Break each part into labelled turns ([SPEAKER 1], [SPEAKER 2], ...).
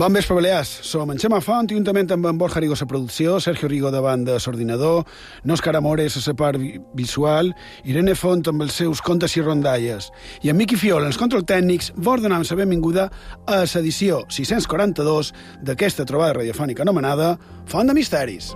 [SPEAKER 1] Bon vespre, Balears. Som en Xema Font, juntament amb en Borja Rigo a la producció, Sergio Rigo davant de l'ordinador, Òscar Amores a la part visual, Irene Font amb els seus contes i rondalles, i en Miqui Fiola, els control tècnics, vos donem la benvinguda a l'edició 642 d'aquesta trobada radiofònica anomenada Font de Misteris.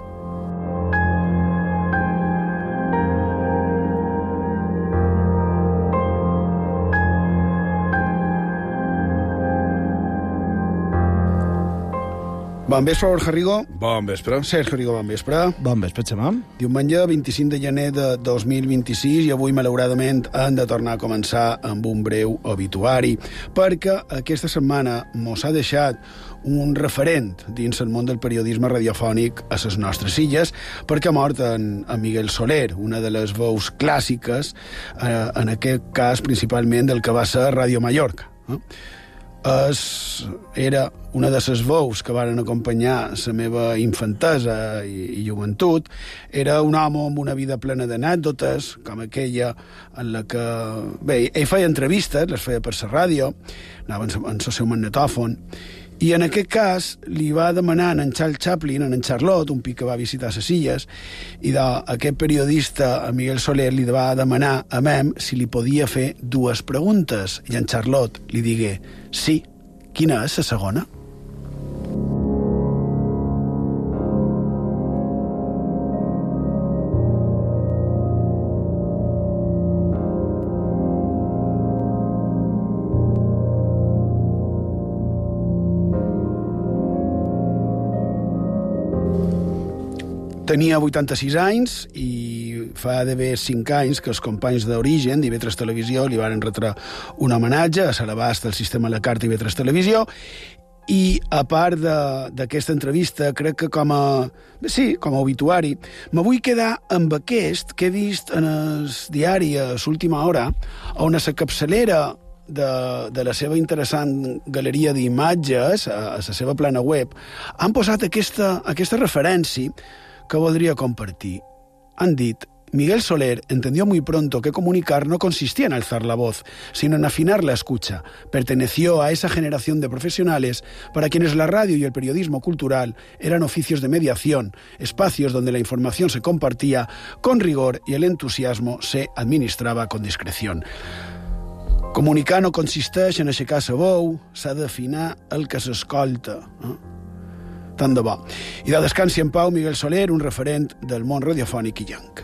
[SPEAKER 1] Bon vespre, Borja Rigo.
[SPEAKER 2] Bon vespre.
[SPEAKER 1] Sergio Rigo, bon vespre.
[SPEAKER 3] Bon vespre, Xema.
[SPEAKER 1] Diumenge 25 de gener de 2026 i avui, malauradament, hem de tornar a començar amb un breu obituari, perquè aquesta setmana mos ha deixat un referent dins el món del periodisme radiofònic a les nostres illes, perquè ha mort en Miguel Soler, una de les veus clàssiques, en aquest cas principalment del que va ser Ràdio Mallorca. Era una de les veus que varen acompanyar la meva infantesa i joventut. Era un home amb una vida plena d'anècdotes, com aquella en la que... Bé, ell feia entrevistes, les feia per la ràdio, anava en el seu magnetòfon, i en aquest cas li va demanar a en Charles Chaplin, a en Charlotte, un pic que va visitar les illes, i aquest periodista, a Miguel Soler, li va demanar a Mem si li podia fer dues preguntes, i en Charlotte li digué sí. Quina és la segona? Tenia 86 anys i fa d'haver 5 anys que els companys d'Origen d'IV3 Televisió li van retre un homenatge a l'abast del sistema a la carta IV3 Televisió, i a part d'aquesta entrevista, crec que com a obituari, me vull quedar amb aquest que he vist en el diari a l'última hora, on a la capçalera de la seva interessant galeria d'imatges, a la seva plana web, han posat aquesta referència que voldría compartir. Han dit: Miguel Soler entendió muy pronto que comunicar no consistía en alzar la voz, sino en afinar la escucha. Perteneció a esa generación de profesionales para quienes la radio y el periodismo cultural eran oficios de mediación, espacios donde la información se compartía con rigor y el entusiasmo se administraba con discreción. Comunicar no consisteix en aixecar la veu, s'ha d'afinar el que s'escolta. Tant de bo. I de descansi en pau Miguel Soler, un referent del món radiofònic illenc.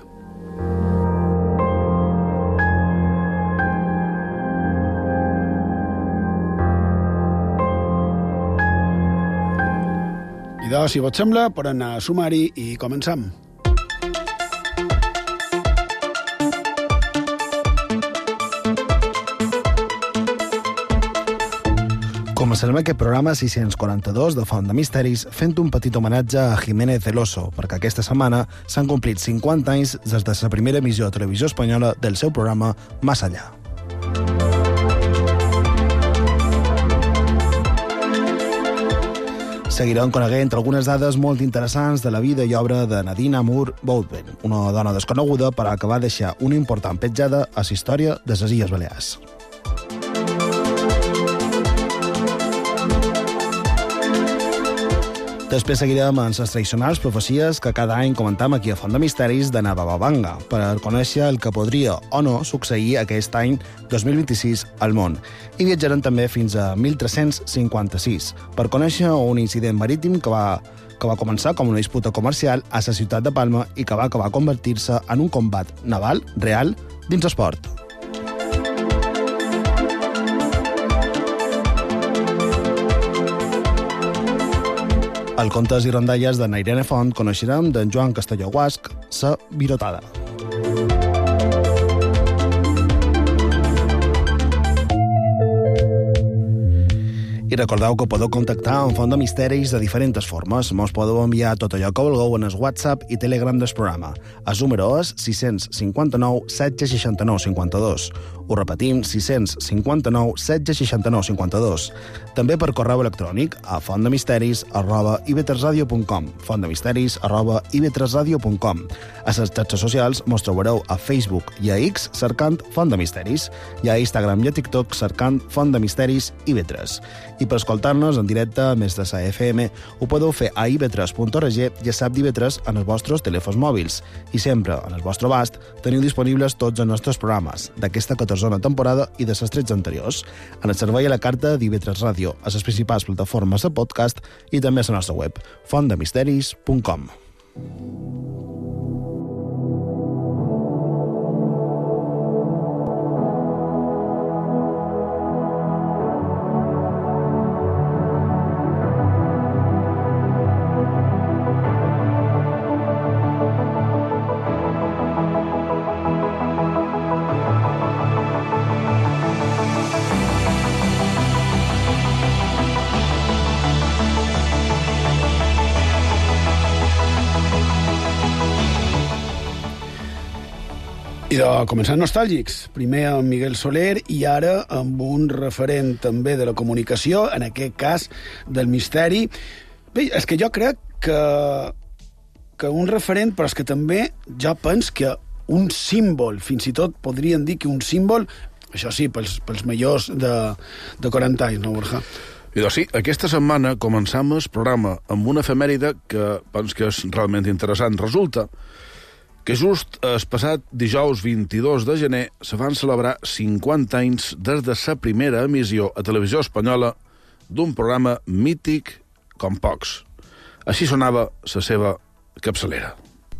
[SPEAKER 1] I doncs, si vos sembla, per anar a sumari i començam.
[SPEAKER 3] Començarem aquest programa 642 de Font de Misteris fent un petit homenatge a Jiménez del Oso, perquè aquesta setmana s'han complit 50 anys des de la primera emissió de televisió espanyola del seu programa Más Allá. Seguirem coneguent algunes dades molt interessants de la vida i obra de Nadine Amour Boudven, una dona desconeguda però que va deixar una important petjada a la història de les Illes Balears. Després seguirem amb les tradicionals profecies que cada any comentam aquí a Font de Misteris de Navababanga, per conèixer el que podria o no succeir aquest any 2026 al món. I viatjarem també fins a 1356, per conèixer un incident marítim que va començar com una disputa comercial a la ciutat de Palma i que va acabar convertir-se en un combat naval real dins esport. Al contes i rondalles de Irene Font coneixerem d'en Joan Castelló Guasc, sa virotada. I recordeu que podeu contactar amb Font de Misteris de diferents formes. Mos podeu enviar tot allò que vulgueu en el WhatsApp i Telegram del programa. El número és 659 769 52. Ho repetim, 659 16 69 52. També per correu electrònic a fontdemisteris@ivetresradio.com, fontdemisteris@ivetresradio.com. A les xarxes socials mos trobareu a Facebook i a X cercant Font de Misteris i a Instagram i a TikTok cercant Font de Misteris IB3. I per escoltar-nos en directe a més de la FM ho podeu fer a ib3.org i a SAP d'IB3 en els vostres telèfons mòbils. I sempre, en el vostre abast, teniu disponibles tots els nostres programes d'aquesta 14a temporada i de les 13 anteriors, en el servei a la carta d'IB3 Ràdio, a les principals plataformes de podcast i també a la nostra web, fontdemisteris.com.
[SPEAKER 1] I començant nostàlgics, primer amb Miguel Soler i ara amb un referent també de la comunicació, en aquest cas del misteri. Bé, és que jo crec que un referent, però és que també jo penso que un símbol, fins i tot podríem dir que un símbol, això sí, pels majors de 40 anys, no, Borja?
[SPEAKER 2] I doncs sí, aquesta setmana començam el programa amb una efemèride que penso que és realment interessant. Resulta que just el passat dijous 22 de gener se van celebrar 50 anys des de la primera emissió a Televisió Espanyola d'un programa mític com pocs. Així sonava la seva capçalera.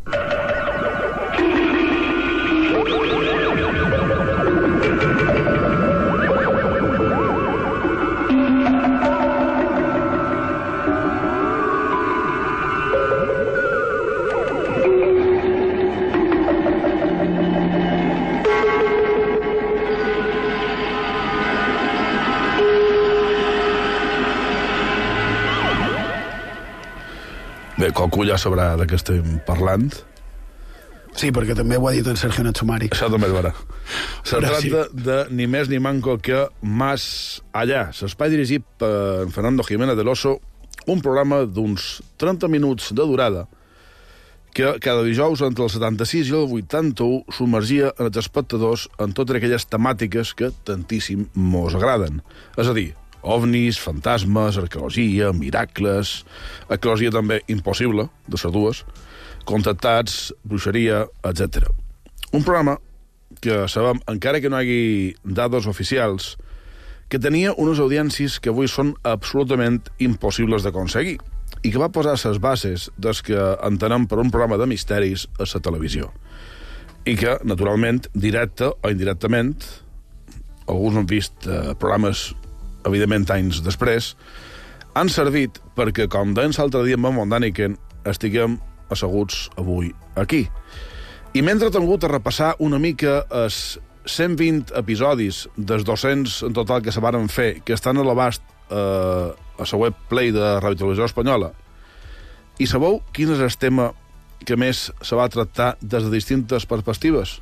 [SPEAKER 2] Bé, qualcú ja sabrà de què estem parlant.
[SPEAKER 1] Sí, perquè també ho ha dit en Sergio Nachumari.
[SPEAKER 2] Això també és vera. Se tracta
[SPEAKER 1] sí,
[SPEAKER 2] de ni més ni manco que Más Allá, l'espai dirigit per Fernando Jiménez del Oso, un programa d'uns 30 minuts de durada que cada dijous entre el 76 i el 81 submergia els espectadors en totes aquelles temàtiques que tantíssim mos agraden. És a dir, ovnis, fantasmes, arqueologia, miracles, arqueologia també impossible, de les dues, contactats, bruixeria, etc. Un programa que sabem, encara que no hi hagi dades oficials, que tenia unes audiències que avui són absolutament impossibles d'aconseguir i que va posar les bases des que entenem per un programa de misteris a la televisió. I que, naturalment, directe o indirectament, alguns han vist programes evidentment anys després, han servit perquè, com deien l'altre dia amb en Dàniken, estiguem asseguts avui aquí. I m'he entretingut a repassar una mica els 120 episodis dels 200 en total que se varen fer, que estan a l'abast a la web Play de Ràdio Televisió Espanyola. I sabeu quin és el tema que més se va tractar des de distintes perspectives?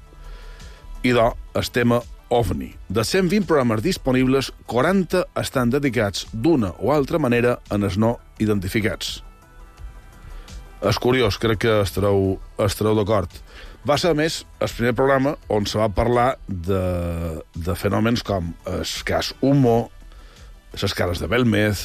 [SPEAKER 2] I el tema OVNI. De 120 programes disponibles, 40 estan dedicats d'una o altra manera en els no identificats. És curiós, crec que estareu d'acord. Va ser, a més, el primer programa on se va parlar de fenòmens com el cas Humo, les cares de Belmez.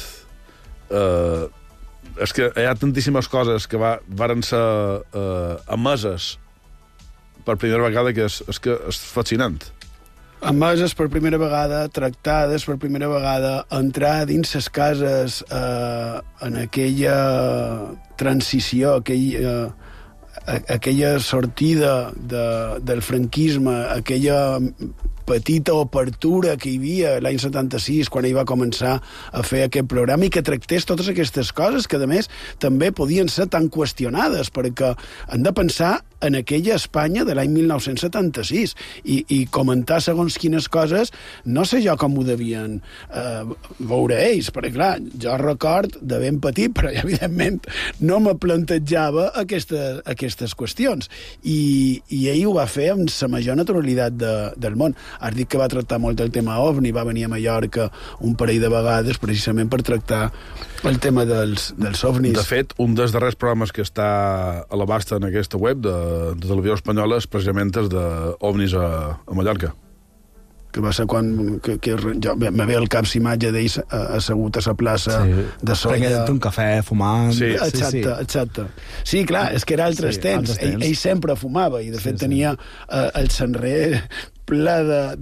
[SPEAKER 2] És que hi ha tantíssimes coses que varen ser emeses per primera vegada que és fascinant.
[SPEAKER 1] Emeses per primera vegada, tractades per primera vegada, entrar dins les cases en aquella transició, aquella sortida del franquisme, aquella petita obertura que hi havia l'any 76 quan ell va començar a fer aquest programa i que tractés totes aquestes coses que, a més, també podien ser tan qüestionades perquè han de pensar en aquella Espanya de l'any 1976 i comentar segons quines coses, no sé jo com ho devien veure ells, perquè clar, jo record de ben petit, però ja evidentment no me plantejava aquestes qüestions i ell ho va fer amb la major naturalitat del món. has dit que va tractar molt el tema OVNI, va venir a Mallorca un parell de vegades precisament per tractar el tema dels OVNIs.
[SPEAKER 2] De fet, un dels darrers programes que està a l'abast en aquesta web de Televisió Espanyola és precisament el d'OVNIs a Mallorca.
[SPEAKER 1] Que va ser quan me ve al cap l'imatge d'ells assegut a la plaça de Solla.
[SPEAKER 3] Prenent un cafè, fumant...
[SPEAKER 2] Sí.
[SPEAKER 1] Exacte. Sí, clar, és que era altres temps. Ell sempre fumava i, de fet, tenia el cenrer ple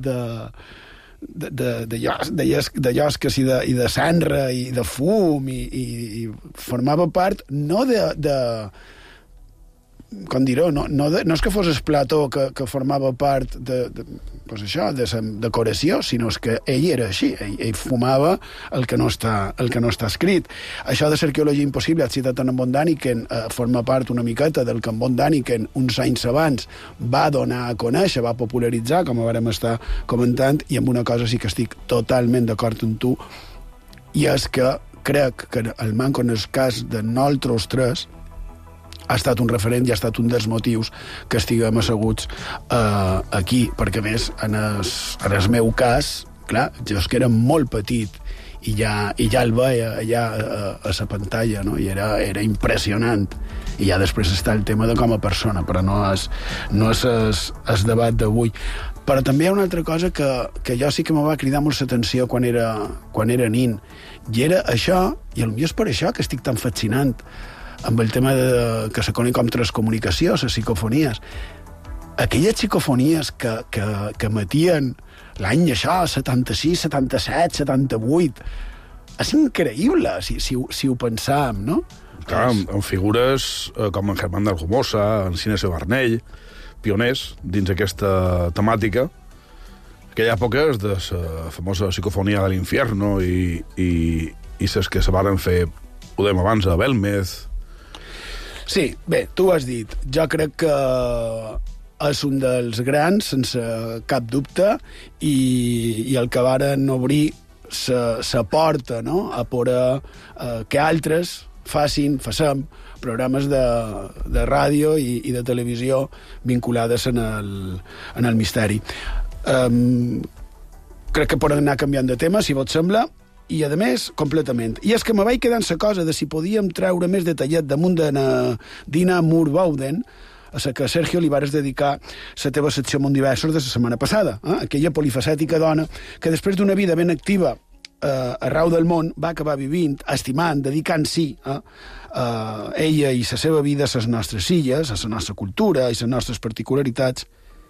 [SPEAKER 1] de llosques i de cendra i de fum i formava part no de com dir-ho, no és que fos el plató que formava part de la decoració, sinó que ell era així, ell fumava el que no està escrit. Això de l'arqueologia impossible, has citat en Von Daniken, forma part una miqueta del que en Von Daniken uns anys abans va donar a conèixer, va popularitzar, com ho vam estar comentant, i amb una cosa sí que estic totalment d'acord amb tu, i és que crec que el manco en el cas de nosaltres tres ha estat un referent i ha estat un dels motius que estiguem asseguts aquí, perquè a més en el meu cas, clar, jo és que era molt petit i ja el veia allà a la pantalla, no? I era impressionant. I ja després està el tema de com a persona, però no és el debat d'avui. Però també hi ha una altra cosa que jo sí que me va cridar molt l'atenció quan era nin, i era això, i potser és per això que estic tan fascinant amb el tema que se coneix com transcomunicació, les psicofonies. Aquelles psicofonies que emetien l'any això, 76, 77, 78, és increïble, si ho pensàvem, no?
[SPEAKER 2] Clar, amb figures com en Germán de Argumosa, en Cine Barnell, pioners dins aquesta temàtica. Aquella època és de la famosa psicofonia de l'infierno i ses que se varen fer, ho dèiem abans, a Belmez.
[SPEAKER 1] Sí, bé, tu ho has dit. Jo crec que és un dels grans, sense cap dubte, i el que varen obrir la porta, no?, a poder que altres facin programes de ràdio i de televisió vinculades en el misteri. Crec que poden anar canviant de tema, si vos sembla, i, a més, completament. I és que me vaig quedar en la cosa de si podíem treure més detallet damunt de Dina Moore Bowden, a la que Sergio li vares dedicar la teva secció Mundiversos de la setmana passada. Aquella polifacètica dona que després d'una vida ben activa arreu del món va acabar vivint, estimant, dedicant-s'hi ella i la seva vida a les nostres illes, a la nostra cultura i les nostres particularitats,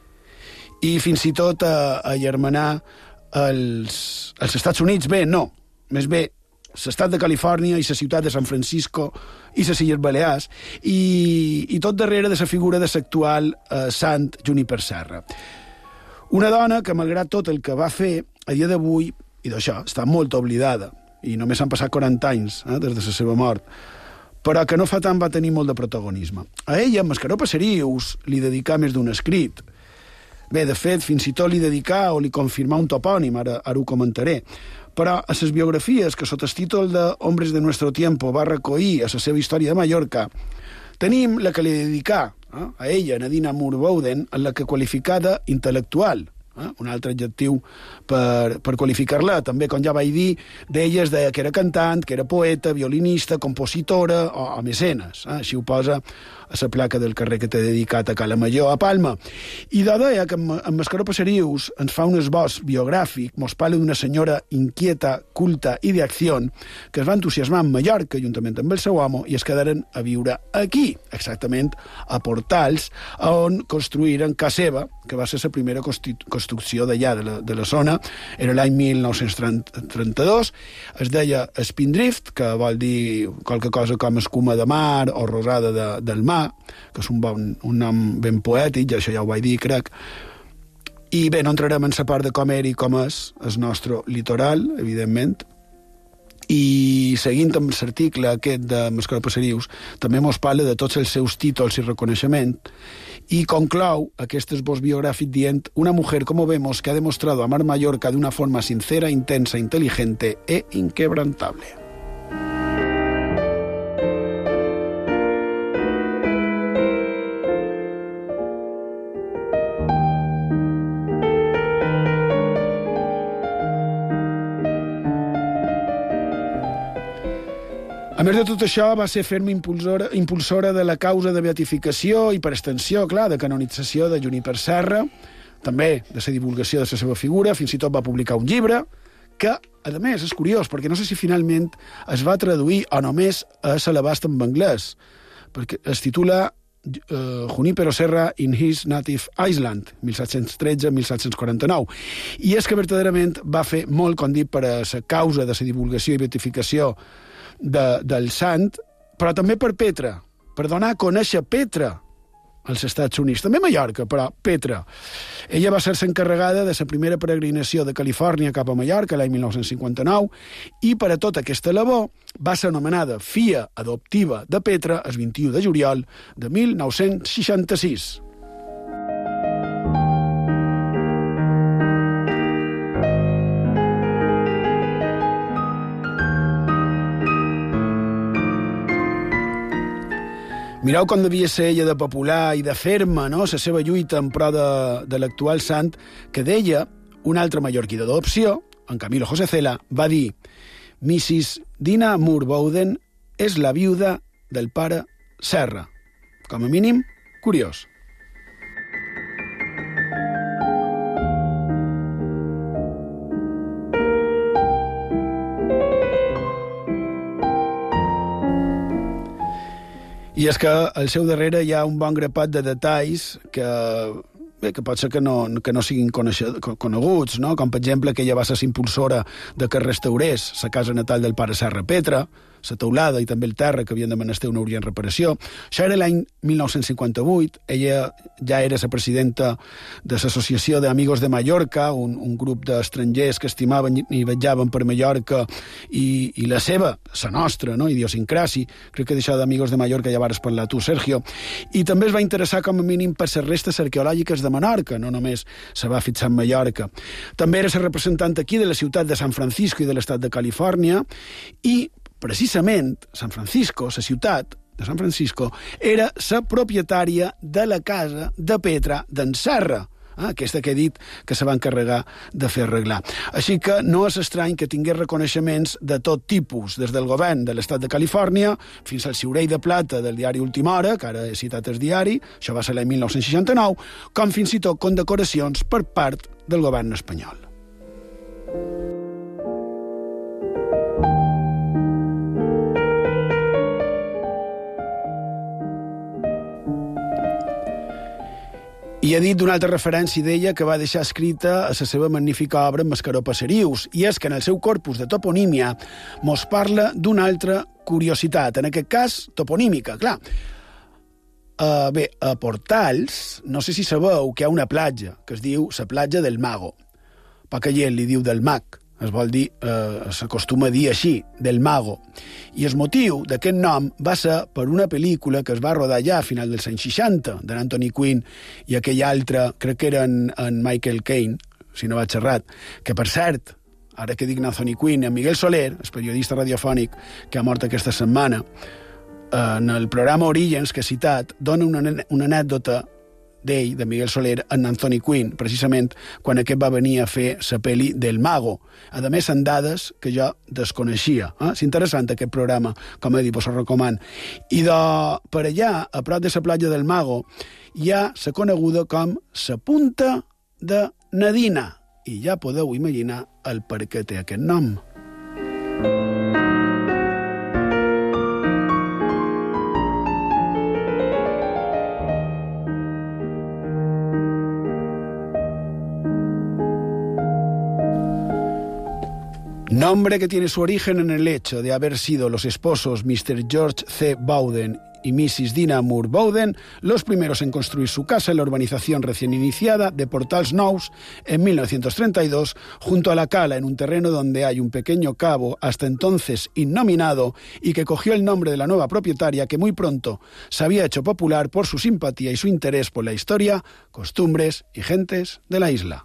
[SPEAKER 1] i fins i tot a germanar els Estats Units. Bé, no. Més bé, l'estat de Califòrnia i la ciutat de San Francisco i les Illes Balears i tot darrere de la figura de l'actual Sant Juniper Serra. Una dona que, malgrat tot el que va fer, a dia d'avui, i d'això, està molt oblidada, i només han passat 40 anys des de la seva mort, però que no fa tant va tenir molt de protagonisme. A ella, Mascaró Passerius, li dedicà més d'un escrit. Bé, de fet, fins i tot li dedicà o li confirmà un topònim, ara ho comentaré. Però a les biografies que sota el títol de Hombres de Nuestro Tiempo va recollir a la seva història de Mallorca, tenim la que li dedicà a ella, Nadina Moore Bowden, en la que qualificada intel·lectual, un altre adjectiu per qualificar-la. També, com ja vaig dir, d'ella es deia que era cantant, que era poeta, violinista, compositora o mecenes. Així ho posa a la placa del carrer que t'he dedicat a Cala Major, a Palma. I deia que en Mascaró Passerius ens fa un esbós biogràfic, mos parla d'una senyora inquieta, culta i d'acció, que es va entusiasmar en Mallorca, juntament amb el seu home, i es quedaren a viure aquí, exactament a Portals, on construïren casa seva, que va ser la primera construcció d'allà, de la zona. Era l'any 1932. Es deia Spindrift, que vol dir qualque cosa com escuma de mar o rosada del mar, que és un nom ben poètic, i això ja ho vaig dir, crec. I bé, no entrarem en la part de com era i com és el nostre litoral, evidentment. I seguint amb l'article aquest de Mascaró Passerius, també mos parla de tots els seus títols i reconeixement, y conclou aquest esbós biográfico dient: una mujer, como vemos, que ha demostrado amar Mallorca de una forma sincera, intensa, inteligente e inquebrantable. A més de tot això, va ser ferma impulsora de la causa de beatificació i, per extensió, clar, de canonització de Juníper Serra, també de la divulgació de la seva figura, fins i tot va publicar un llibre que, a més, és curiós, perquè no sé si finalment es va traduir o només a l'abast en anglès, perquè es titula Junípero Serra in his native Iceland, 1713-1749. I és que verdaderament va fer molt, com dic, per a la causa de la divulgació i beatificació del sant, però també per Petra, per donar a conèixer Petra als Estats Units. També a Mallorca, però Petra. Ella va ser encarregada de la primera peregrinació de Califòrnia cap a Mallorca l'any 1959 i per a tota aquesta labor va ser anomenada filla adoptiva de Petra el 21 de juliol de 1966. Mireu com devia ser ella de popular i de ferma, no?, la seva lluita en pro de l'actual sant, que deia un altre mallorquí d'adopció, en Camilo José Cela, va dir: Mrs. Dina Moore Bowden és la viuda del pare Serra. Com a mínim, curiós. I és que al seu darrere hi ha un bon grapat de detalls que pot ser que no siguin coneguts, no? Com per exemple que ella va ser impulsora de que restaurés la casa natal del pare Serra Petra, la teulada i també el terra que havien de menester una urgent reparació. Això era l'any 1958, ella ja era la presidenta de l'Associació d'Amigos de Mallorca, un grup d'estrangers que estimaven i vetjaven per Mallorca i la seva, la nostra, no?, idiosincrasi. Crec que d'això d'Amigos de Mallorca ja vares parlar tu, Sergio. I també es va interessar com a mínim per les restes arqueològiques de Menorca, no només se va fixar en Mallorca. També era la representant aquí de la ciutat de San Francisco i de l'estat de Califòrnia i precisament, San Francisco, la ciutat de San Francisco, era la propietària de la casa de Petra d'en Serra, aquesta que he dit que se va encarregar de fer arreglar. Així que no és estrany que tingués reconeixements de tot tipus, des del govern de l'estat de Califòrnia fins al ciurell de plata del diari Última Hora, que ara he citat el diari, això va ser l'any 1969, com fins i tot condecoracions per part del govern espanyol. I he dit d'una altra referència d'ella que va deixar escrita a la seva magnífica obra Mascaró Passerius, i és que en el seu corpus de toponímia mos parla d'una altra curiositat, en aquest cas toponímica, clar. Bé, a Portals, no sé si sabeu que hi ha una platja que es diu la platja del Mago. Poca gent li diu del mag, es vol dir, s'acostuma a dir així, del Mago. I el motiu d'aquest nom va ser per una pel·lícula que es va rodar ja a final dels anys 60, d'en Anthony Quinn i aquell altre, crec que era en Michael Caine, si no vaig errat, que per cert, ara que dic Anthony Quinn, en Miguel Soler, el periodista radiofònic que ha mort aquesta setmana, en el programa Orígens que he citat, dona una anècdota d'ell, de Miguel Soler, en Anthony Quinn, precisament quan aquest va venir a fer la pel·li del Mago. A més, en dades que jo desconeixia. És interessant aquest programa, com he dit, us ho recomano. I per allà, a prop de la platja del Mago, hi ha la coneguda com la Punta de Nadina. I ja podeu imaginar el per què té aquest nom. Nombre que tiene su origen en el hecho de haber sido los esposos Mr. George C. Bowden y Mrs. Dina Moore Bowden los primeros en construir su casa en la urbanización recién iniciada de Portals Nous en 1932, junto a la cala, en un terreno donde hay un pequeño cabo hasta entonces innominado y que cogió el nombre de la nueva propietaria, que muy pronto se había hecho popular por su simpatía y su interés por la historia, costumbres y gentes de la isla.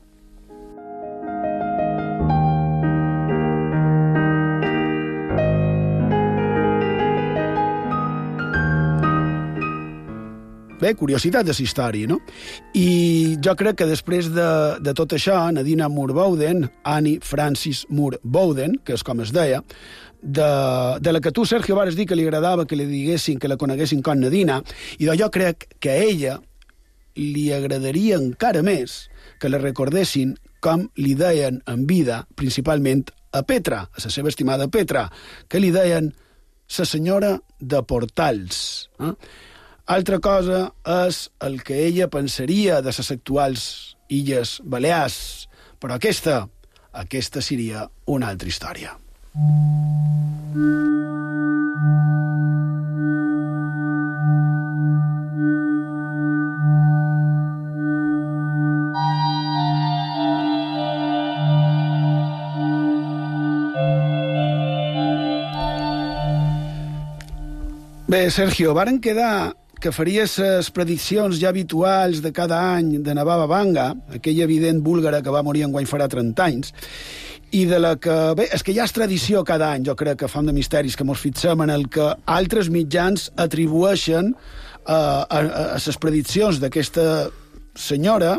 [SPEAKER 1] Bé, curiositat de la història, no? I jo crec que després de tot això, Nadina Moore Bowden, Annie Francis Moore Bowden, que és com es deia, de la que tu, Sergio, vares dir que li agradava que li diguessin, que la coneguessin com Nadina, i jo crec que a ella li agradaria encara més que la recordessin com li deien en vida, principalment a Petra, a la seva estimada Petra, que li deien la senyora de Portals. Altra cosa és el que ella pensaria de les actuals Illes Balears, però aquesta seria una altra història. Bé, Sergio, varen quedar que faries les prediccions ja habituals de cada any de Nababa Vanga, aquella evident búlgara que va morir enguany farà 30 anys, i de la que... Bé, és que ja és tradició cada any, jo crec que Font de Misteris, que mos fixem en el que altres mitjans atribueixen a les prediccions d'aquesta senyora,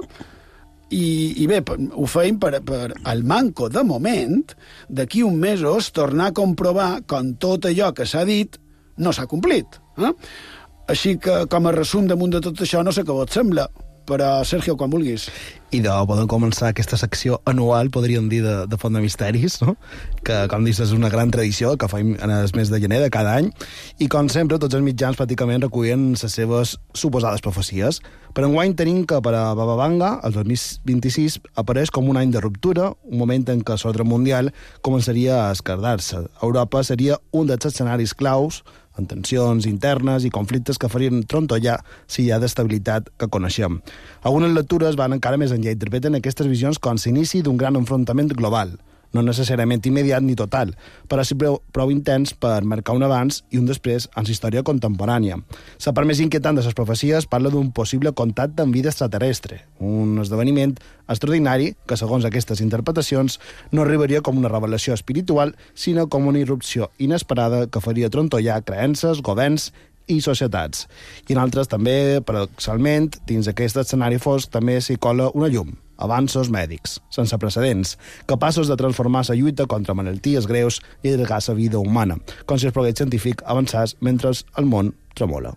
[SPEAKER 1] i bé, ho feim per al manco de moment, d'aquí uns mesos, tornar a comprovar com tot allò que s'ha dit no s'ha complit. Així que, com a resum damunt de tot això, no sé què vos sembla, però, Sergio, quan vulguis.
[SPEAKER 3] I podem començar aquesta secció anual, podríem dir, de Font de Misteris, no? Que, com dius, és una gran tradició que fem en el mes de gener de cada any, i, com sempre, tots els mitjans pràcticament recullen les seves suposades profecies. Per enguany tenim que per a Baba Vanga, el 2026, apareix com un any de ruptura, un moment en què l'ordre mundial començaria a esquerdar-se. Europa seria un dels escenaris claus amb tensions internes i conflictes que farien trontollar si hi ha d'estabilitat que coneixem. Algunes lectures van encara més enllà i interpreten aquestes visions com l'inici d'un gran enfrontament global, no necessàriament immediat ni total, però sí prou intens per marcar un abans i un després en la història contemporània. La part més inquietant de les profecies parla d'un possible contacte amb vida extraterrestre, un esdeveniment extraordinari que, segons aquestes interpretacions, no arribaria com una revelació espiritual, sinó com una irrupció inesperada que faria trontollar creences, governs i societats. I en altres també, paradoxalment, dins aquest escenari fosc també s'hi cola una llum, avanços mèdics, sense precedents, capaços de transformar la lluita contra malalties greus i allargar la vida humana, com si el progrés científic avançés mentre el món tremola.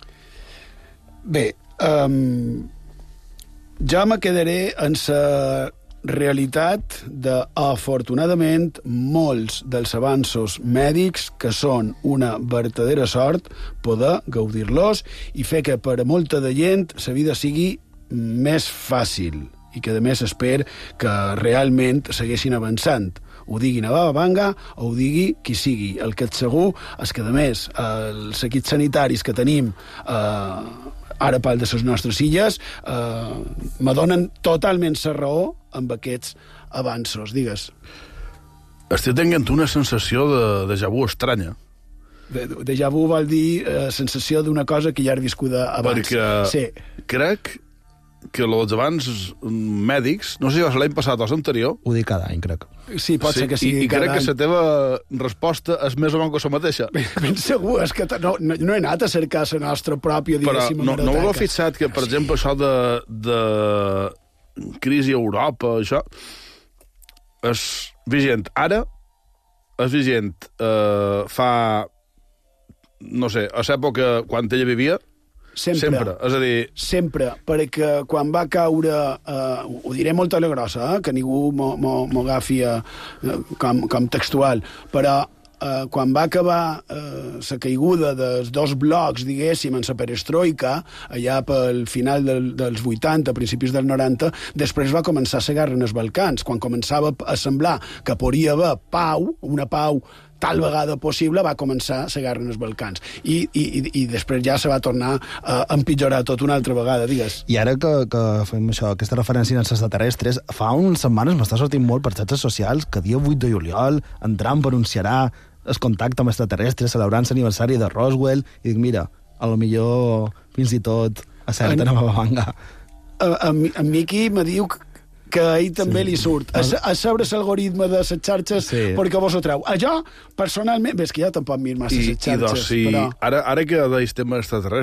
[SPEAKER 1] Bé, jo me quedaré en la realitat de, afortunadament, molts dels avanços mèdics que són una vertadera sort poder gaudir-los i fer que per a molta de gent la vida sigui més fàcil i que, a més, espero que realment segueixin avançant. Ho digui Nababa Vanga o ho digui qui sigui. El que és segur és que, a més, els equips sanitaris que tenim ara pel de les nostres illes me donen totalment la raó amb aquests avanços. Digues.
[SPEAKER 2] Estic tenint una sensació de déjà vu estranya.
[SPEAKER 1] Déjà vu vol dir sensació d'una cosa que ja he viscuda abans.
[SPEAKER 2] Perquè crec que els avanços mèdics, no sé si va ser l'any passat o l'anterior...
[SPEAKER 3] Ho dic cada any, crec.
[SPEAKER 1] Sí, pot ser que sigui
[SPEAKER 2] i crec que la teva resposta és més o menys que la mateixa.
[SPEAKER 1] Ben segur, és que no he anat a cercar la nostra pròpia, diguéssim,
[SPEAKER 2] però no heu fixat que, per exemple, això de crisi a Europa, això, és vigent ara, és vigent fa, no sé, a l'època quan ella vivia, Sempre. És a dir...
[SPEAKER 1] Sempre, perquè quan va caure... ho diré molt a la grossa, que ningú m'ho agafi com textual, però quan va acabar la caiguda dels dos blocs, diguéssim, en la perestroika, allà pel final dels 80, principis dels 90, després va començar la guerra en els Balcans, quan començava a semblar que podria haver pau, una pau tal vegada possible, va començar la guerra en els Balcans. I després ja se va tornar a empitjorar tot una altra vegada, digues.
[SPEAKER 3] I ara que fem això, aquesta referència als extraterrestres, fa unes setmanes m'està sortint molt per xarxes socials que dia 8 de juliol en Trump anunciarà el contacte amb extraterrestres celebrant l'aniversari de Roswell, i dic, mira, a lo millor fins i tot a certa Nababa Vanga.
[SPEAKER 1] A mi aquí me diu que a ell també li surt. A saber l'algoritme de les xarxes perquè vos ho treu. A jo, personalment... Bé, és que jo tampoc mir massa les xarxes.
[SPEAKER 2] Ara que deies tema extraterrestre,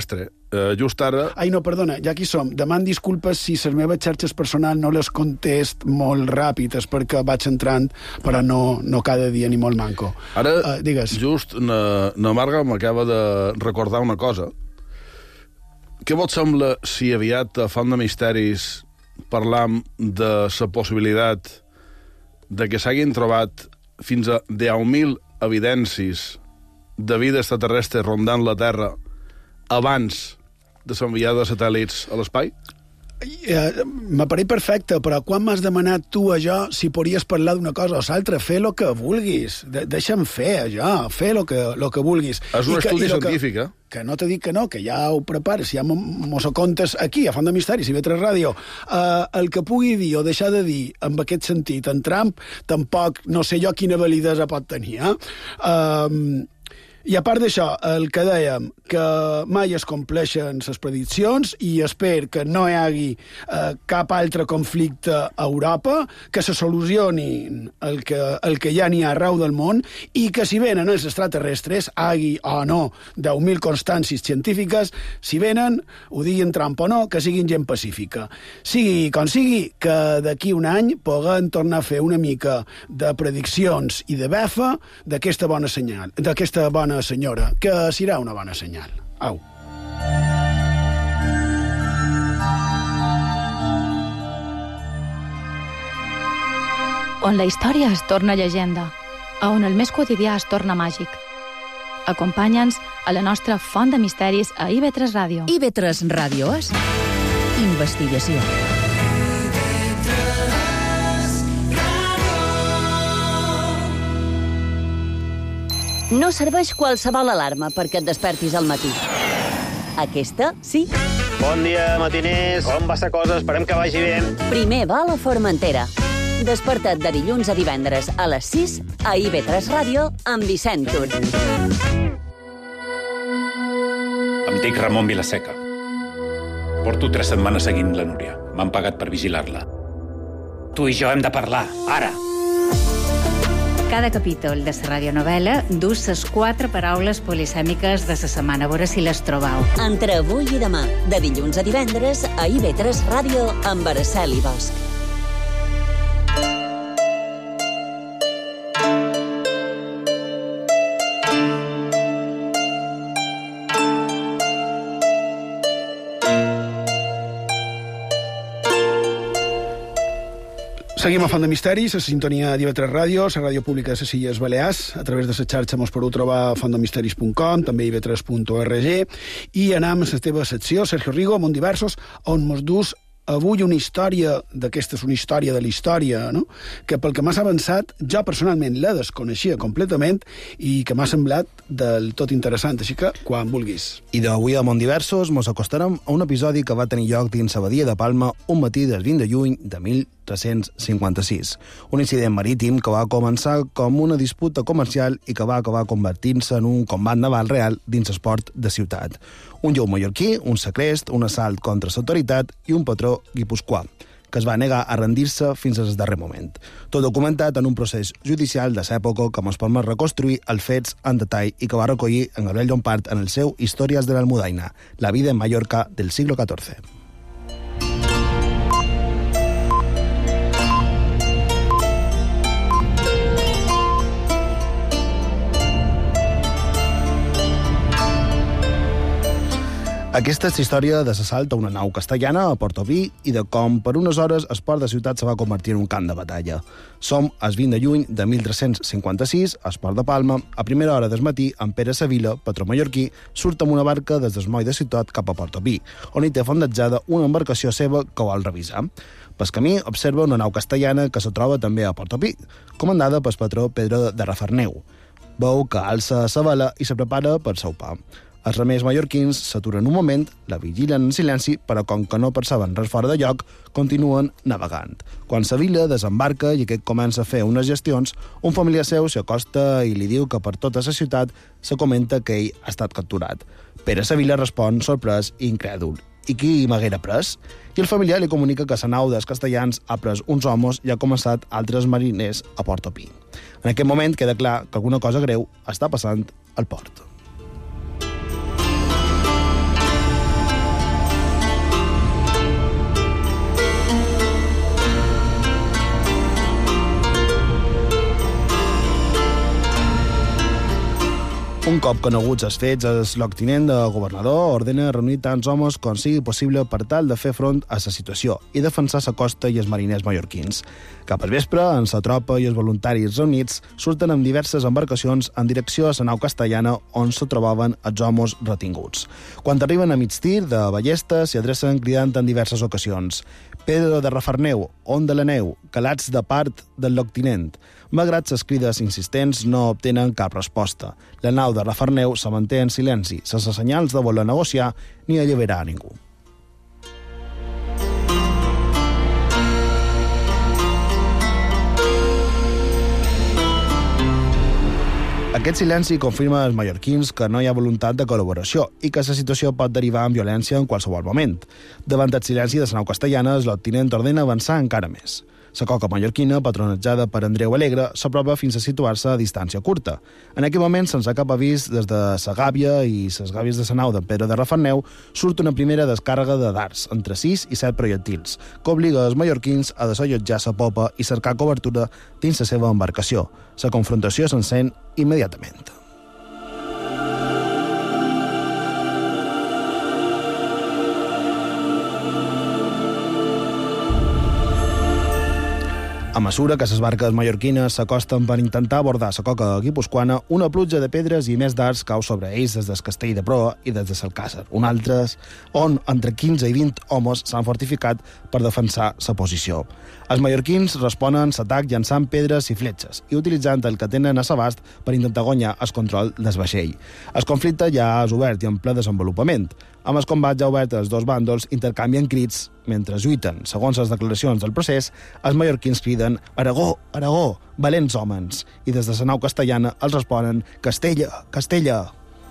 [SPEAKER 2] just ara...
[SPEAKER 1] Ai, no, perdona, ja aquí som. Deman disculpes si les meves xarxes personals no les contest molt ràpid, és perquè vaig entrant, però no cada dia ni molt manco.
[SPEAKER 2] Ara,
[SPEAKER 1] digues.
[SPEAKER 2] just, na Marga m'acaba de recordar una cosa. Què vos sembla si aviat a Font de Misteris parlam de la possibilitat de que s'hagin trobat fins a 10.000 evidències de vida extraterrestre rondant la Terra abans de l'enviada de satèl·lits a l'espai?
[SPEAKER 1] M'apareix perfecte, però quan m'has demanat tu això, si podries parlar d'una cosa o l'altra, fer el que vulguis. Deixa'm fer això, fer el que vulguis.
[SPEAKER 2] És un estudi científic,
[SPEAKER 1] Que no t'he dit que no, que ja ho prepares, ja mos ho contes aquí, a Font de Misteris i B3 Ràdio. El que pugui dir o deixar de dir en aquest sentit en Trump, tampoc no sé jo quina validesa pot tenir, I a part d'això, el que dèiem, que mai es compleixen les prediccions i espero que no hi hagi cap altre conflicte a Europa, que se solucioni el que ja n'hi ha arreu del món i que si venen els extraterrestres, hagi o no 10.000 constàncies científiques, si venen, ho diguin Trump o no, que siguin gent pacífica. Sigui com sigui, que d'aquí un any puguem tornar a fer una mica de prediccions i de befa d'aquesta bona senyal, d'aquesta bona senyora, que serà una bona senyal. Au.
[SPEAKER 4] On la història es torna llegenda, on el més quotidià es torna màgic. Acompanya'ns a la nostra Font de Misteris a IB3 Ràdio.
[SPEAKER 5] IB3 Ràdio és investigació. No serveix qualsevol alarma perquè et despertis al matí. Aquesta, sí.
[SPEAKER 6] Bon dia, matiners. Com va la cosa? Esperem que vagi bé.
[SPEAKER 5] Primer va a la Formentera. Desperta't de dilluns a divendres a les 6 a IB3 Ràdio amb Vicent Tur.
[SPEAKER 7] Em dic Ramon Vilaseca. Porto 3 setmanes seguint la Núria. M'han pagat per vigilar-la. Tu i jo hem de parlar, ara.
[SPEAKER 8] Cada capítol de la radionovel·la du les 4 paraules polisèmiques de la setmana. A veure si les trobeu.
[SPEAKER 5] Entre avui i demà, de dilluns a divendres, a IB3 Ràdio amb Araceli Bosch.
[SPEAKER 1] Seguim a Font de Misteris, a sintonia d'IV3 Ràdio, la ràdio pública de les Illes Balears. A través de la xarxa mos podeu trobar a fontdemisteris.com, també iv3.org, i anem a la teva secció, Sergio Rigo, Món Diversos, on mos dus avui una història, d'aquesta és una història de la història, no? Que pel que m'has avançat, jo personalment la desconeixia completament i que m'ha semblat del tot interessant, així que quan vulguis.
[SPEAKER 3] I d'avui a Món Diversos mos acostarem a un episodi que va tenir lloc dins la badia de Palma un matí del 20 de juny de 1356. Un incident marítim que va començar com una disputa comercial i que va acabar convertint-se en un combat naval real dins el port de ciutat. Un jou mallorquí, un segrest, un assalt contra l'autoritat i un patró guipuscoà, que es va negar a rendir-se fins al darrer moment. Tot documentat en un procés judicial de l'època que ens permet reconstruir els fets en detall i que va recollir en Gabriel Llompart en el seu Històries de l'Almudaina, la vida en Mallorca del siglo XIV. Aquesta és la història de l'assalt a una nau castellana a Portobí i de com, per unes hores, el port de ciutat se va convertir en un camp de batalla. Som el 20 de juny de 1356, al port de Palma. A primera hora del matí, en Pere Sevilla, patró mallorquí, surt amb una barca des del moll de ciutat cap a Portobí, on hi té fondejada una embarcació seva que vol revisar. Pel camí, observa una nau castellana que se troba també a Portobí, comandada pel patró Pedro de Rafarneu. Veu que alça la vela i se prepara per saupar. Els remers mallorquins s'aturen un moment, la vigilen en silenci, però com que no perceben res fora de lloc, continuen navegant. Quan Sevilla desembarca i aquest comença a fer unes gestions, un familiar seu s'hi acosta i li diu que per tota la ciutat se comenta que ell ha estat capturat. Pere Sevilla respon sorprès i incrèdul. I qui m'haguera pres? I el familiar li comunica que la nau dels castellans ha pres uns homes i ha començat altres mariners a Portobí. En aquest moment queda clar que alguna cosa greu està passant al port. Un cop coneguts els fets, el lloctinent de governador ordena reunir tants homes com sigui possible per tal de fer front a la situació i defensar la costa i els mariners mallorquins. Cap al vespre, en la tropa i els voluntaris reunits surten amb diverses embarcacions en direcció a la nau castellana on se trobaven els homes retinguts. Quan arriben a migtir de ballesta, s'hi adrecen cridant en diverses ocasions: Pedro de Rafarneu, on de la neu, calats de part del lloctinent. Malgrat les crides insistents, no obtenen cap resposta. La nau de Rafarneu se manté en silenci, sense senyals de voler negociar ni alliberar a ningú. Aquest silenci confirma als mallorquins que no hi ha voluntat de col·laboració i que la situació pot derivar en violència en qualsevol moment. Davant el silenci de la nau castellana, el lloctinent ordena avançar encara més. La coca mallorquina, patronatjada per Andreu Alegre, s'apropa fins a situar-se a distància curta. En aquell moment, sense cap avís, des de la gàbia i les gàbies de la nau d'en Pedro de Rafarneu, surt una primera descàrrega de dards, entre 6 i 7 projectils, que obliga els mallorquins a desallotjar la popa i cercar cobertura dins la seva embarcació. La confrontació s'encén immediatament. A mesura que les barques mallorquines s'acosten per intentar abordar la coca guipuscoana, una pluja de pedres i més dards cau sobre ells des del castell de proa i des de l'Alcàsser, on entre 15 i 20 homes s'han fortificat per defensar la posició. Els mallorquins responen l'atac llançant pedres i fletxes i utilitzant el que tenen a l'abast per intentar guanyar el control del vaixell. El conflicte ja és obert i en ple desenvolupament. Amb el combat ja obert, els dos bàndols intercanvien crits mentre lluiten. Segons les declaracions del procés, els mallorquins criden «Aragó, Aragó, valents homes!» i des de la nau castellana els responen «Castella, Castella!».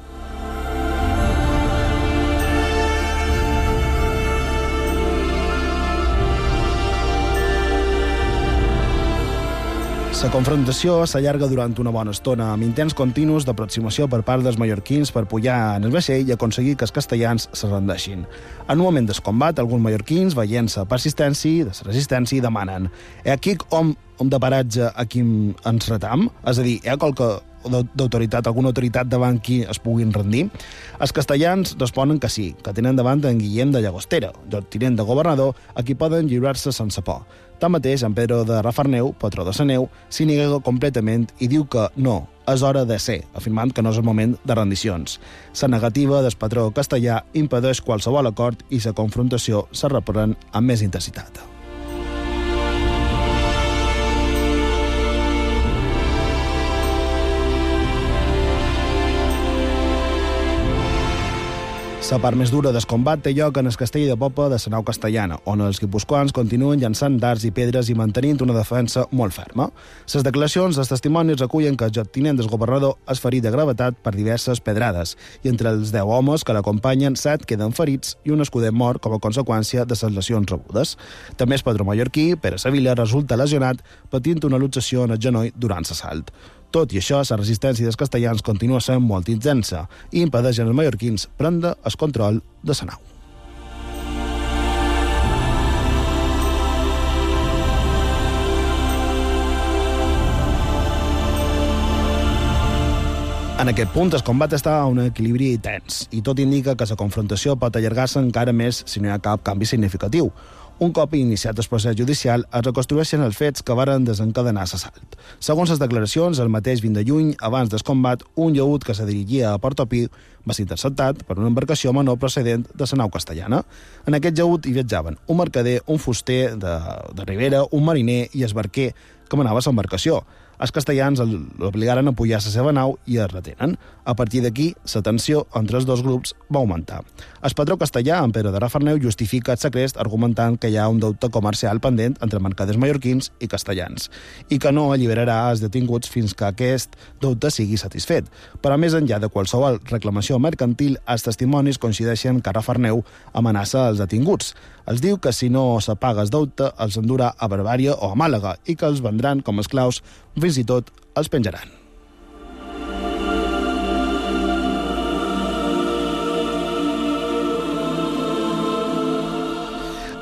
[SPEAKER 3] La confrontació s'allarga durant una bona estona, amb intents continus d'aproximació per part dels mallorquins per pujar en el vaixell i aconseguir que els castellans se rendeixin. En un moment del combat, alguns mallorquins, veient la persistència de la resistència, demanen «Aquí com de paratge a qui ens retam?» És a dir, hi ha qualque d'autoritat, alguna autoritat davant qui es puguin rendir? Els castellans responen que sí, que tenen davant en Guillem de Llagostera, lloctinent de governador, a qui poden lliurar-se sense por. Tanmateix, en Pedro de Rafarneu, patró de la neu, s'hi nega completament i diu que no, és hora de ser, afirmant que no és el moment de rendicions. La negativa del patró castellà impedeix qualsevol acord i la confrontació se reprèn amb més intensitat. La part més dura del combat té lloc en el castell de popa de la nau castellana, on els guipuscoans continuen llançant dards i pedres i mantenint una defensa molt ferma. Les declaracions dels testimonis recullen que el lloctinent del governador és ferit de gravetat per diverses pedrades, i entre els 10 homes que l'acompanyen, 7 queden ferits i un escuder mor com a conseqüència de les lesions rebudes. També el patró mallorquí, Pere Sevilla, resulta lesionat patint una luxació en el genoll durant l'assalt. Tot i això, la resistència dels castellans continua sent molt intensa i impedeix als mallorquins prendre el control de la nau. En aquest punt, el combat està a un equilibri tens i tot indica que la confrontació pot allargar-se encara més si no hi ha cap canvi significatiu. Un cop iniciat el procés judicial, es reconstrueixen els fets que varen desencadenar l'assalt. Segons les declaracions, el mateix 20 de juny, abans del combat, un llaüt que se dirigia a Portopí va ser interceptat per una embarcació menor procedent de la nau castellana. En aquest llaüt hi viatjaven un mercader, un fuster de ribera, un mariner i el barquer que manava l'embarcació. Els castellans l'obligaren a pujar a la seva nau i es retenen. A partir d'aquí, la tensió entre els dos grups va augmentar. El patró castellà, en Pedro de Rafarneu, justifica el segrest argumentant que hi ha un deute comercial pendent entre mercaders mallorquins i castellans i que no alliberarà els detinguts fins que aquest deute sigui satisfet. Però més enllà de qualsevol reclamació mercantil, els testimonis coincideixen que Rafarneu amenaça els detinguts. Els diu que si no s'apaga el deute, els endurà a Barbària o a Màlaga i que els vendran com esclaus, fins i tot els penjaran.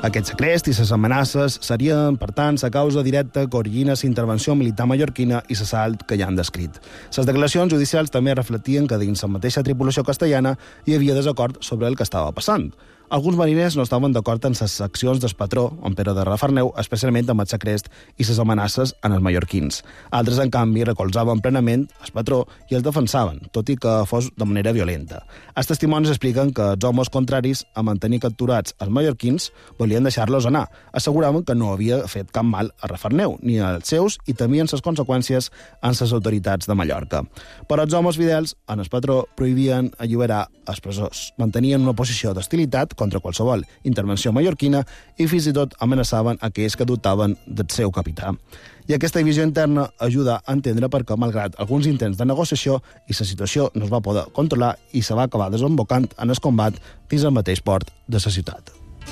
[SPEAKER 3] Aquest segrest i les amenaces serien, per tant, la causa directa que origina la intervenció militar mallorquina i l'assalt que ja han descrit. Les declaracions judicials també reflectien que dins la mateixa tripulació castellana hi havia desacord sobre el que estava passant. Alguns mariners no estaven d'acord en les accions del patró, en Pere de Rafarneu, especialment amb el segrest i les amenaces en els mallorquins. Altres, en canvi, recolzaven plenament el patró i els defensaven, tot i que fos de manera violenta. Els testimonis expliquen que els homes contraris a mantenir capturats els mallorquins volien deixar-los anar. Asseguraven que no havia fet cap mal a Rafarneu, ni als seus, i temien les conseqüències en les autoritats de Mallorca. Però els homes fidels, en el patró, prohibien alliberar els presors. Mantenien una posició d'hostilitat contra qualsevol intervenció mallorquina i fins i tot amenaçaven aquells que dubtaven del seu capità. I aquesta divisió interna ajuda a entendre per què, malgrat alguns intents de negociació, i la situació no es va poder controlar i se va acabar desembocant en el combat dins el mateix port de la ciutat.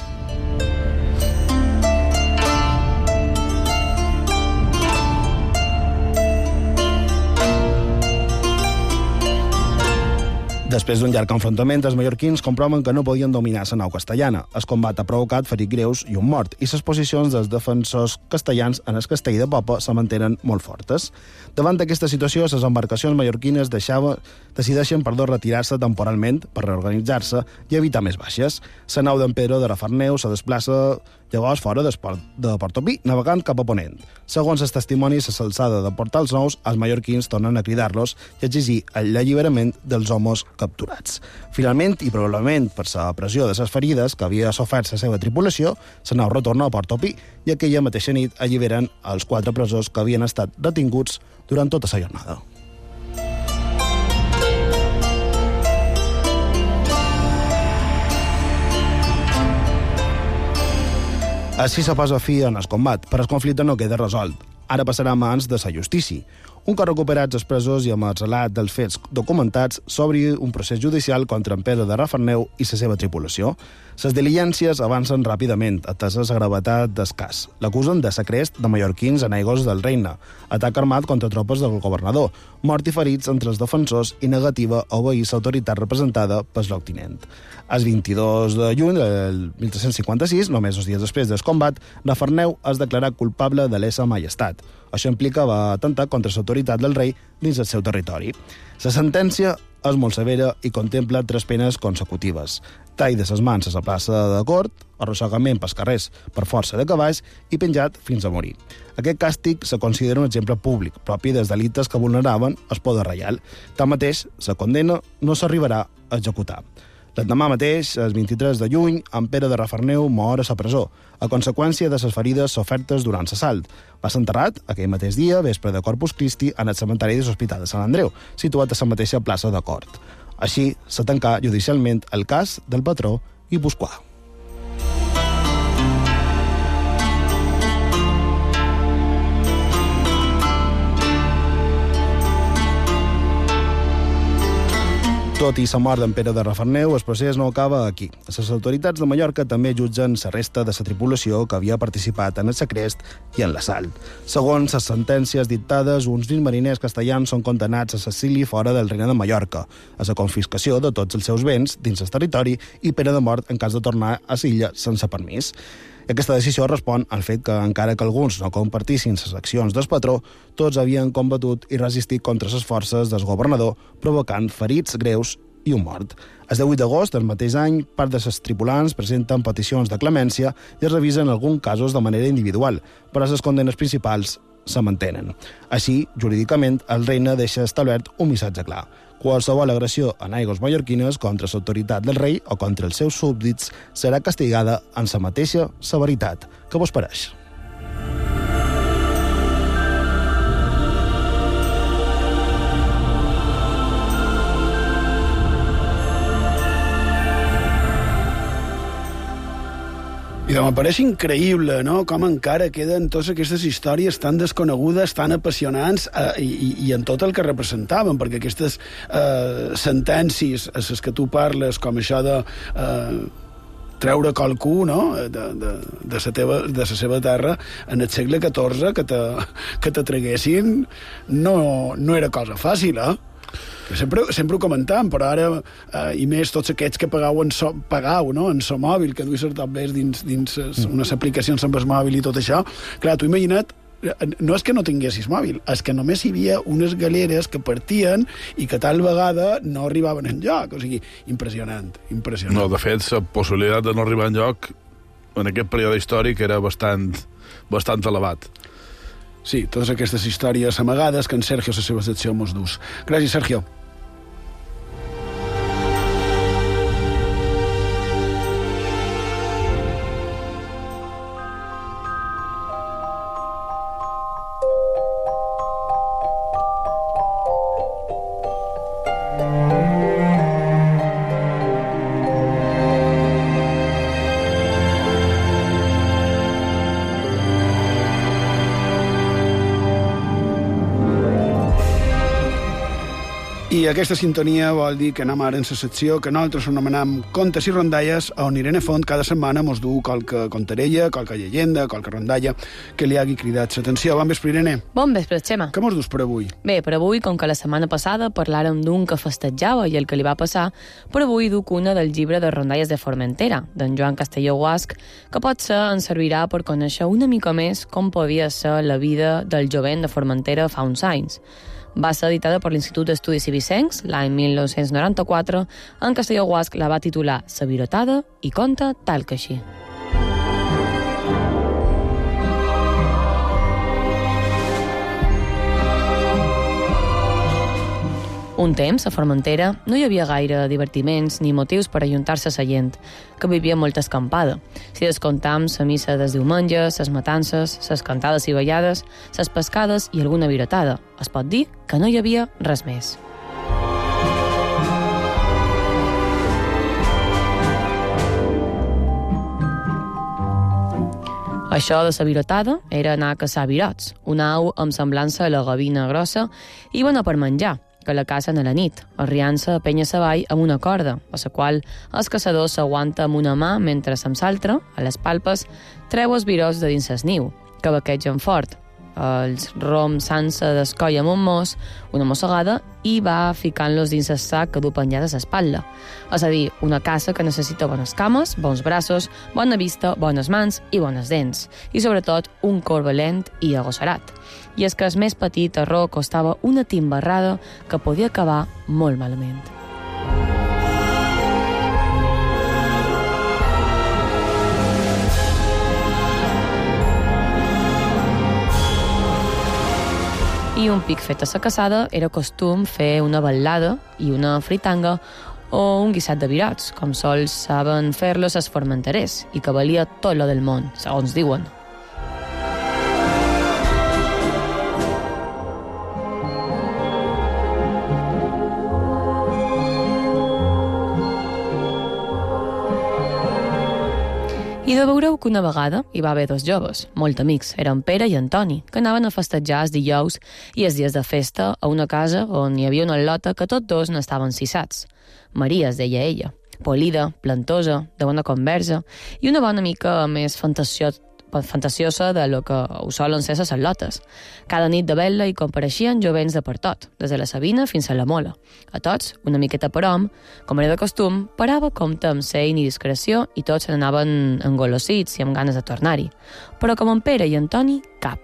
[SPEAKER 3] Després d'un llarg enfrontament, els mallorquins comproven que no podien dominar la nau castellana. El combat ha provocat ferits greus i un mort, i les posicions dels defensors castellans en el castell de Popa se mantenen molt fortes. Davant d'aquesta situació, les embarcacions mallorquines decideixen retirar-se temporalment per reorganitzar-se i evitar més baixes. La nau d'en Pedro de Rafarneu se desplaça llavors fora de Portopí, navegant cap a Ponent. Segons els testimonis, a l'alçada de Portals Nous, els mallorquins tornen a cridar-los i exigir l'alliberament dels homes capturats. Finalment, i probablement per la pressió de les ferides que havia sofert la seva tripulació, la nau retorna a Portopí i aquella mateixa nit alliberen els 4 presors que havien estat detinguts durant tota la jornada. Així se posa fi en el combat, però el conflicte no queda resolt. Ara passarà a mans de la justícia. Un cop recuperats els presos i amb el relat dels fets documentats, s'obri un procés judicial contra en Pere de Rafarneu i la seva tripulació. Les diligències avancen ràpidament, atesa la gravetat del cas. L'acusen de segrest de mallorquins en aigües del Reina, atac armat contra tropes del governador, mort i ferits entre els defensors i negativa a obeir l'autoritat representada pel lloctinent. El 22 de juny del 1356, només 2 dies després del combat, Rafarneu es declarà culpable de lesa majestat. Això implica va atemptar contra l'autoritat del rei dins el seu territori. La sentència és molt severa i contempla 3 penes consecutives: tall de les mans a la plaça de cort, arrossegament pels carrers per força de cavalls i penjat fins a morir. Aquest càstig se considera un exemple públic, propi dels delictes que vulneraven el poder reial. Tanmateix, la condemna no s'arribarà a executar. L'endemà mateix, el 23 de juny, en Pere de Rafarneu mor a la presó, a conseqüència de les ferides sofertes durant l'assalt. Va ser enterrat aquell mateix dia, vespre de Corpus Christi, en el cementeri de l'Hospital de Sant Andreu, situat a la mateixa plaça de Cort. Així, se tancà judicialment el cas del patró i Busquà. Tot i la mort d'en Pere de Rafarneu, el procés no acaba aquí. Les autoritats de Mallorca també jutgen la resta de la tripulació que havia participat en el segrest i en l'assalt. Segons les sentències dictades, uns 20 mariners castellans són condenats a l'exili fora del Regne de Mallorca, a la confiscació de tots els seus béns dins el territori i pena de mort en cas de tornar a l'illa sense permís. Aquesta decisió respon al fet que, encara que alguns no compartissin les accions del patró, tots havien combatut i resistit contra les forces del governador, provocant ferits greus i un mort. El 18 d'agost del mateix any, part de les tripulants presenten peticions de clemència i es revisen alguns casos de manera individual, però les condenes principals se mantenen. Així, jurídicament, el regne deixa establert un missatge clar: qualsevol agressió en aigües mallorquines contra l'autoritat del rei o contra els seus súbdits serà castigada amb la mateixa severitat. Què vos pareix?
[SPEAKER 1] I me pareix increïble, no?, com encara queden totes aquestes històries tan desconegudes, tan apassionants i en tot el que representaven, perquè aquestes sentències a les que tu parles, com això de treure qualcú, no?, de la seva terra en el segle XIV, que te traguessin, no era cosa fàcil, eh? Sempre ho comentam, però ara, i més tots aquests que pagau en so mòbil, que duis també dins unes aplicacions amb el mòbil i tot això, clar, tu imagina't, no és que no tinguessis mòbil, és que només hi havia unes galeres que partien i que tal vegada no arribaven enlloc. O sigui, impressionant.
[SPEAKER 2] No, de fet, la possibilitat de no arribar enlloc en aquest període històric era bastant elevat.
[SPEAKER 1] Sí, totes aquestes històries amagades que en Sergio, la seva secció, mos dus. Gràcies, Sergio. I aquesta sintonia vol dir que anem ara en la secció que nosaltres anomenem Contes i Rondalles, on Irene Font cada setmana mos du qualque contarella, qualque llegenda, qualque rondalla que li hagi cridat l'atenció. Bon vespre, Irene.
[SPEAKER 9] Bon vespre, Xema.
[SPEAKER 1] Què mos dus per avui?
[SPEAKER 9] Bé, per avui, com que la setmana passada parlàrem d'un que festejava i el que li va passar, per avui duc una del llibre de Rondalles de Formentera, d'en Joan Castelló Guasc, que potser ens servirà per conèixer una mica més com podia ser la vida del jovent de Formentera fa uns anys. Va ser editada per l'Institut d'Estudis Civicencs l'any 1994. En Castelló Guasc la va titular Sa virotada i conta tal que així. Un temps, a Formentera, no hi havia gaire divertiments ni motius per ajuntar-se a la gent, que vivia molt escampada. Si descomptam la missa dels diumenges, les matances, les cantades i ballades, les pescades i alguna virotada, es pot dir que no hi havia res més. Això de la virotada era anar a caçar virots, una au amb semblança a la gavina grossa i bona per menjar, que la cacen a la nit, arriant-se a penya savall amb una corda, a la qual el caçador s'aguanta amb una mà mentre amb l'altra, a les palpes, treu els virots de dins el niu, que baquegen fort. Els rom sense descolla amb un mos, una mossegada, i va ficant-los dins el sac que du penjat a l'espatlla. És a dir, una caça que necessita bones cames, bons braços, bona vista, bones mans i bones dents, i sobretot un cor valent i agossarat. I és que el més petit error costava una timbarrada que podia acabar molt malament. I un pic fet a la caçada era costum fer una ballada i una fritanga o un guisat de virots, com sols saben fer-los els formenterers, i que valia tot lo del món, segons diuen. I de veureu que una vegada hi va haver dos joves, molt amics, eren Pere i Antoni, que anaven a festejar els dijous i els dies de festa a una casa on hi havia una lota que tots dos n'estaven cissats. Maria es deia ella, polida, plantosa, de bona conversa i una bona mica més fantasiosa de lo que ho solen ser les lotes. Cada nit de vetla hi compareixien jovents de per tot, des de la Sabina fins a la Mola. A tots, una miqueta per hom, com era de costum, parava compte amb seny i discreció i tots se n'anaven engolossits i amb ganes de tornar-hi. Però com en Pere i Antoni, cap.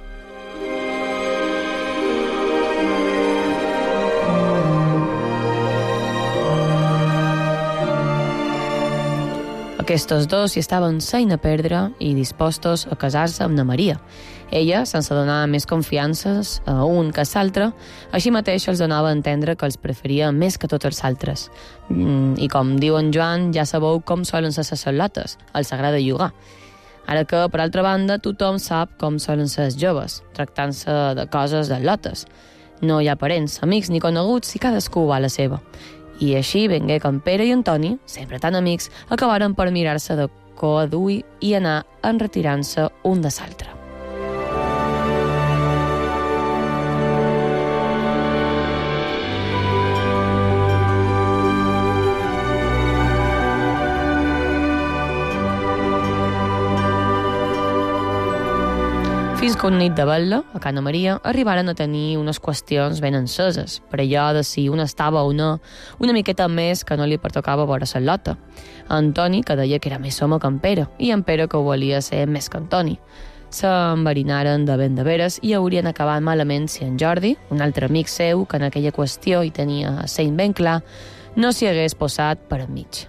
[SPEAKER 9] Aquests dos hi estaven sein a perdre i dispostos a casar-se amb na Maria. Ella, sense donar més confiances a un que a l'altre, així mateix els donava a entendre que els preferia més que tots els altres. I com diu en Joan, ja sabeu com solen ser les lotes, els agrada jugar. Ara que, per altra banda, tothom sap com solen ser els joves, tractant-se de coses de lotes. No hi ha parents, amics ni coneguts i cadascú va a la seva. I així vengué que en Pere i Antoni, sempre tan amics, acabaren per mirar-se de coa d'ull i anar enretirant-se un de l'altre. Fins que que una nit de vetla, a Cana Maria, arribaren a tenir unes qüestions ben enceses, per allò de si una estava o no, una miqueta més que no li pertocava veure la Lota. Antoni, que deia que era més home que en Pere, i en Pere que ho volia ser més que Antoni. S'enverinaren de ben de veres i haurien acabat malament si en Jordi, un altre amic seu, que en aquella qüestió hi tenia seny ben clar, no s'hi hagués posat per enmig.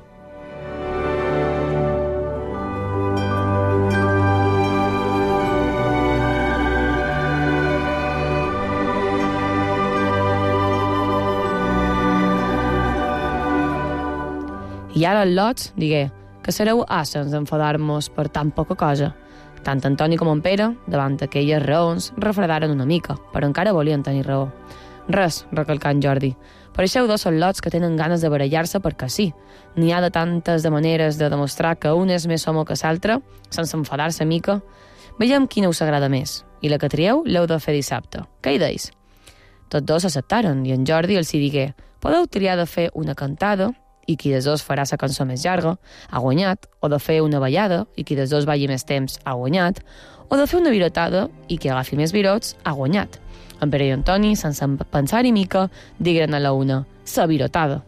[SPEAKER 9] I ara el Lots digué que sereu assens enfadar-nos per tan poca cosa. Tant Antoni com en Pere, davant aquelles raons, refredaren una mica, però encara volien tenir raó. Res, recalcà en Jordi. Pareixeu dos Lots que tenen ganes de barallar-se perquè sí. N'hi ha de tantes de maneres de demostrar que un és més home que l'altre, sense enfadar-se mica. Veiem quina us agrada més, i la que trieu l'heu de fer dissabte. Què hi deis? Tots dos acceptaren, i en Jordi els hi digué: podeu triar de fer una cantada, i qui dels dos farà la cançó més llarga, ha guanyat, o de fer una ballada, i qui dels dos balli més temps, ha guanyat, o de fer una virotada, i qui agafi més virots, ha guanyat. En Pere i Antoni, sense pensar-hi mica, digueren a la una: sa virotada.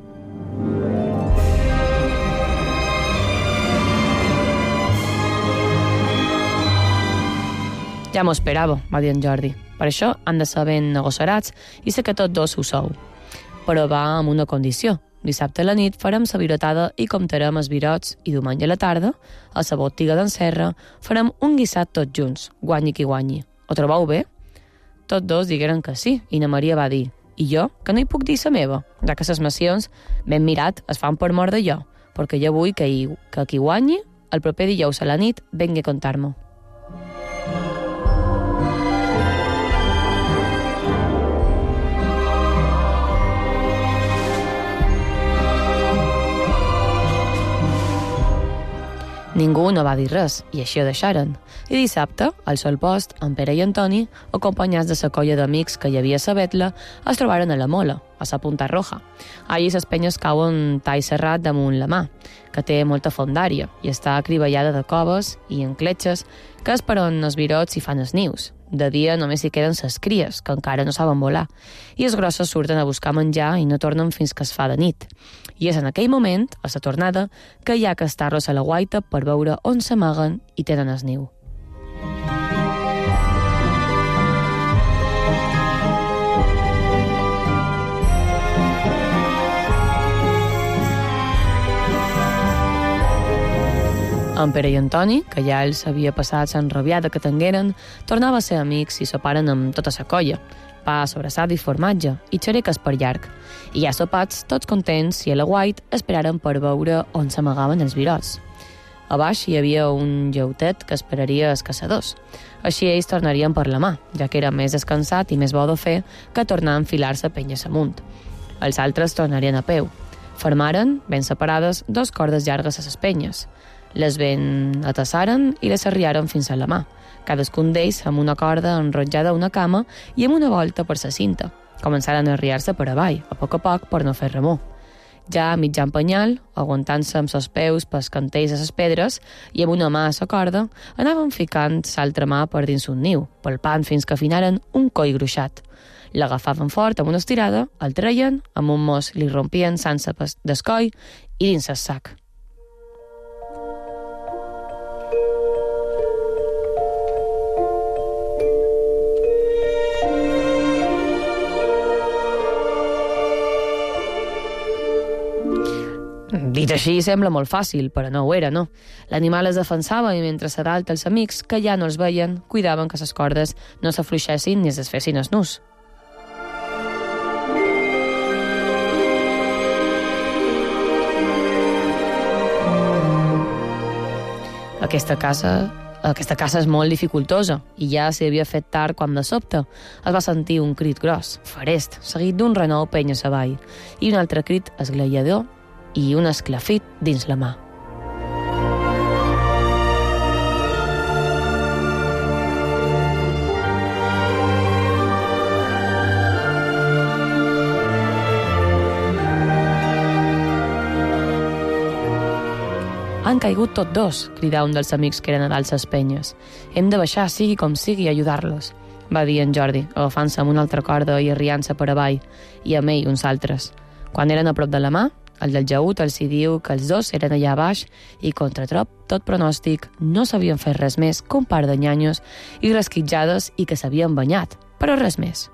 [SPEAKER 9] Ja m'ho esperava, va dir en Jordi. Per això han de ser ben negociarats i sé que tots dos ho sou. Però va amb una condició. Dissabte a la nit farem la virotada i comptarem els virots i diumenge a la tarda, a la botiga d'en Serra, farem un guissat tots junts, guanyi qui guanyi. Ho trobeu bé? Tots dos digueren que sí, i na Maria va dir: i jo, que no hi puc dir la meva, ja que les nacions, ben mirat, es fan per mort de jo, perquè jo vull que qui guanyi, el proper dijous a la nit, vengui a contar-me. Ningú no va dir res, i així ho deixaren. I dissabte, al sol post, en Pere i Antoni, acompanyats de la colla d'amics que hi havia a Betla, es trobaren a la Mola, a la Punta Roja. Allí les penyes cauen tall serrat damunt la mà, que té molta fondària i està acriballada de coves i encletxes, que és per on els virots hi fan els nius. De dia només hi queden les cries, que encara no saben volar, i els grossos surten a buscar menjar i no tornen fins que es fa de nit. I és en aquell moment, a la tornada, que hi ha que estar-los a la guaita per veure on s'amaguen i tenen el niu. En Pere i Antoni, que ja els havia passat l'enrabiada que tingueren, tornava a ser amics i soparen amb tota la colla, pa sobrassada i formatge, i xereques per llarg. I ja sopats, tots contents, i a la guait esperaren per veure on s'amagaven els virots. A baix hi havia un lleutet que esperaria els caçadors. Així ells tornarien per la mà, ja que era més descansat i més bo de fer que tornar a enfilar-se penyes amunt. Els altres tornarien a peu. Formaren, ben separades, dos cordes llargues a les penyes. Les ben atassaren i les arriaren fins a la mà, cadascun d'ells amb una corda enrotjada a una cama i amb una volta per la cinta. Començaren a arriar-se per avall, a poc per no fer remor. Ja a mitjan penyal, aguantant-se amb els peus pels cantells a les pedres i amb una mà a la corda, anaven ficant l'altra mà per dins un niu, palpant fins que afinaren un coll gruixat. L'agafaven fort amb una estirada, el treien, amb un mos li rompien sense descoll i dins el sac. Dit així sembla molt fàcil, però no ho era, no. L'animal es defensava i mentre a dalt els amics, que ja no els veien, cuidaven que les cordes no s'afluixessin ni es desfessin els nus. Aquesta casa és molt dificultosa i ja s'hi havia fet tard quan de sobte es va sentir un crit gros, farest, seguit d'un renou penyes avall i un altre crit esglaiador i un esclafit dins la mà. caigut tots dos, cridà un dels amics que eren a dalt les penyes. Hem de baixar, sigui com sigui, i ajudar-los, va dir en Jordi, agafant-se amb una altra corda i arriant-se per avall, i amb ell uns altres. Quan eren a prop de la mà, el del jaüt els hi diu que els dos eren allà baix i, contra tot pronòstic, no sabien fer res més que un par de nyanyos i resquitjades i que s'havien banyat, però res més.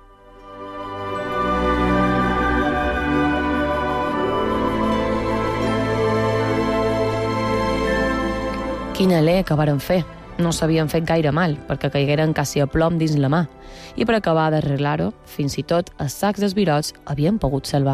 [SPEAKER 9] Quin alè que varen fer. No s'havien fet gaire mal, perquè caigueren quasi a plom dins la mà. I per acabar d'arreglar-ho, fins i tot els sacs d'esbirots havien pogut salvar.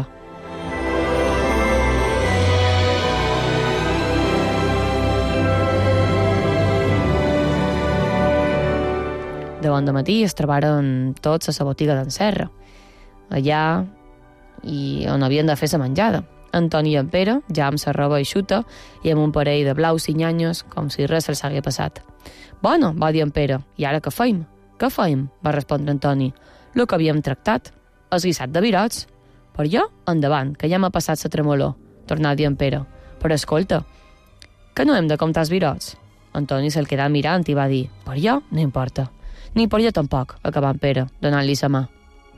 [SPEAKER 9] De bon dematí es trobaren tots a la botiga d'en Serra, allà i on havien de fer la menjada. Antoni i en Pere, ja amb la roba eixuta i amb un parell de blaus i nyanyos, com si res se'ls hagués passat. «Bueno», va dir en Pere, «i ara què feim?» «Què feim?», va respondre Antoni. «Lo que havíem tractat, el guisat de virots». «Per jo, endavant, que ja m'ha passat la tremolor», tornà a dir en Pere. «Però escolta, que no hem de comptar els virots?» Antoni se'l quedà mirant i va dir, «Per jo, no importa». «Ni per jo tampoc», acabà en Pere, donant-li la mà.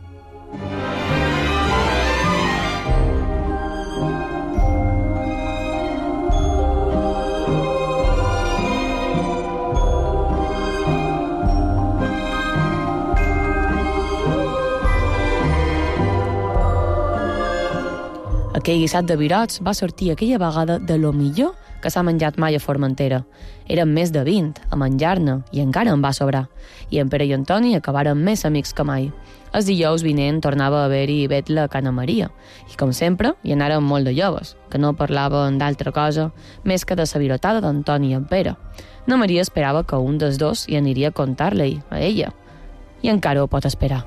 [SPEAKER 9] Aquell guisat de virots va sortir aquella vegada de lo millor que s'ha menjat mai a Formentera. Eren més de 20 a menjar-ne i encara en va sobrar. I en Pere i Antoni acabaren més amics que mai. El dijous vinent tornava a haver-hi vetla a Cana Maria. I com sempre, hi anaren molt de joves, que no parlaven d'altra cosa més que de la virotada d'Antoni i en Pere. Na Maria esperava que un dels dos hi aniria a contar-li a ella. I encara ho pot esperar.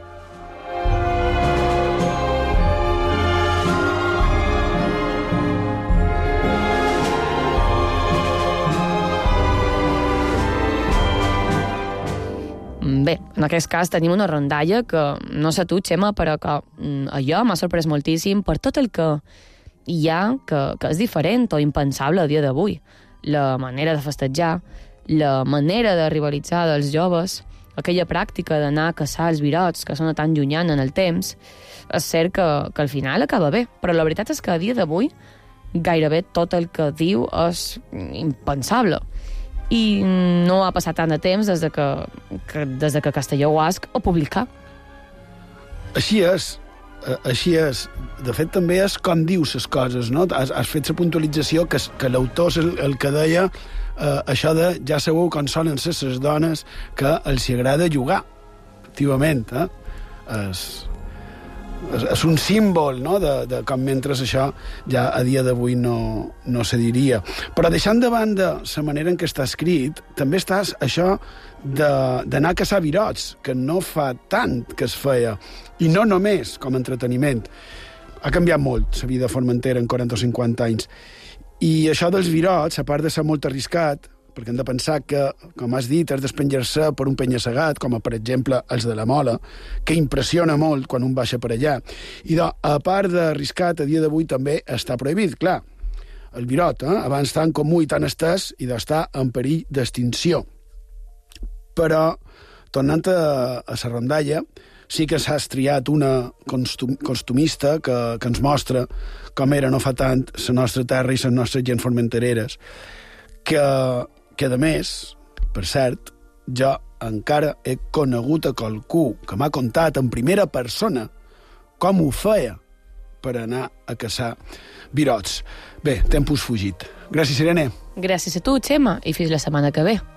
[SPEAKER 9] Bé, en aquest cas tenim una rondalla que, no sé tu, Xema, però que allò m'ha sorprès moltíssim per tot el que hi ha que és diferent o impensable a dia d'avui. La manera de festejar, la manera de rivalitzar dels joves, aquella pràctica d'anar a caçar els virots que sona tan llunyana en el temps, és cert que al final acaba bé, però la veritat és que a dia d'avui gairebé tot el que diu és impensable. I no ha passat tant de temps des de que Castelló Guasc ho publicà.
[SPEAKER 1] Així és. De fet, també és com dius les coses, no? Has fet la puntualització que l'autor és el que deia això de ja sabeu com solen ser les dones que els agrada jugar. Efectivament, és un símbol, no?, de com mentre això ja a dia d'avui no se diria. Però deixant de banda la manera en què està escrit, també està això d'anar a caçar virots, que no fa tant que es feia, i no només com a entreteniment. Ha canviat molt la vida a Formentera en 40 o 50 anys. I això dels virots, a part de ser molt arriscat, perquè hem de pensar que, com has dit, has d'espenjar-se per un penya-segat, com per exemple els de la Mola, que impressiona molt quan un baixa per allà. I a part d'arriscat, a dia d'avui també està prohibit, clar. El virot, abans tan comú i tan estès, i d'estar en perill d'extinció. Però, tornant a la rondalla, sí que s'ha triat una costumista que ens mostra com era no fa tant la nostra terra i les nostres gent formentereres, que a més, per cert, jo encara he conegut a qualcú que m'ha contat en primera persona com ho feia per anar a caçar virots. Bé, tempus fugit. Gràcies, Irene.
[SPEAKER 9] Gràcies a tu, Xema, i fins la setmana que ve.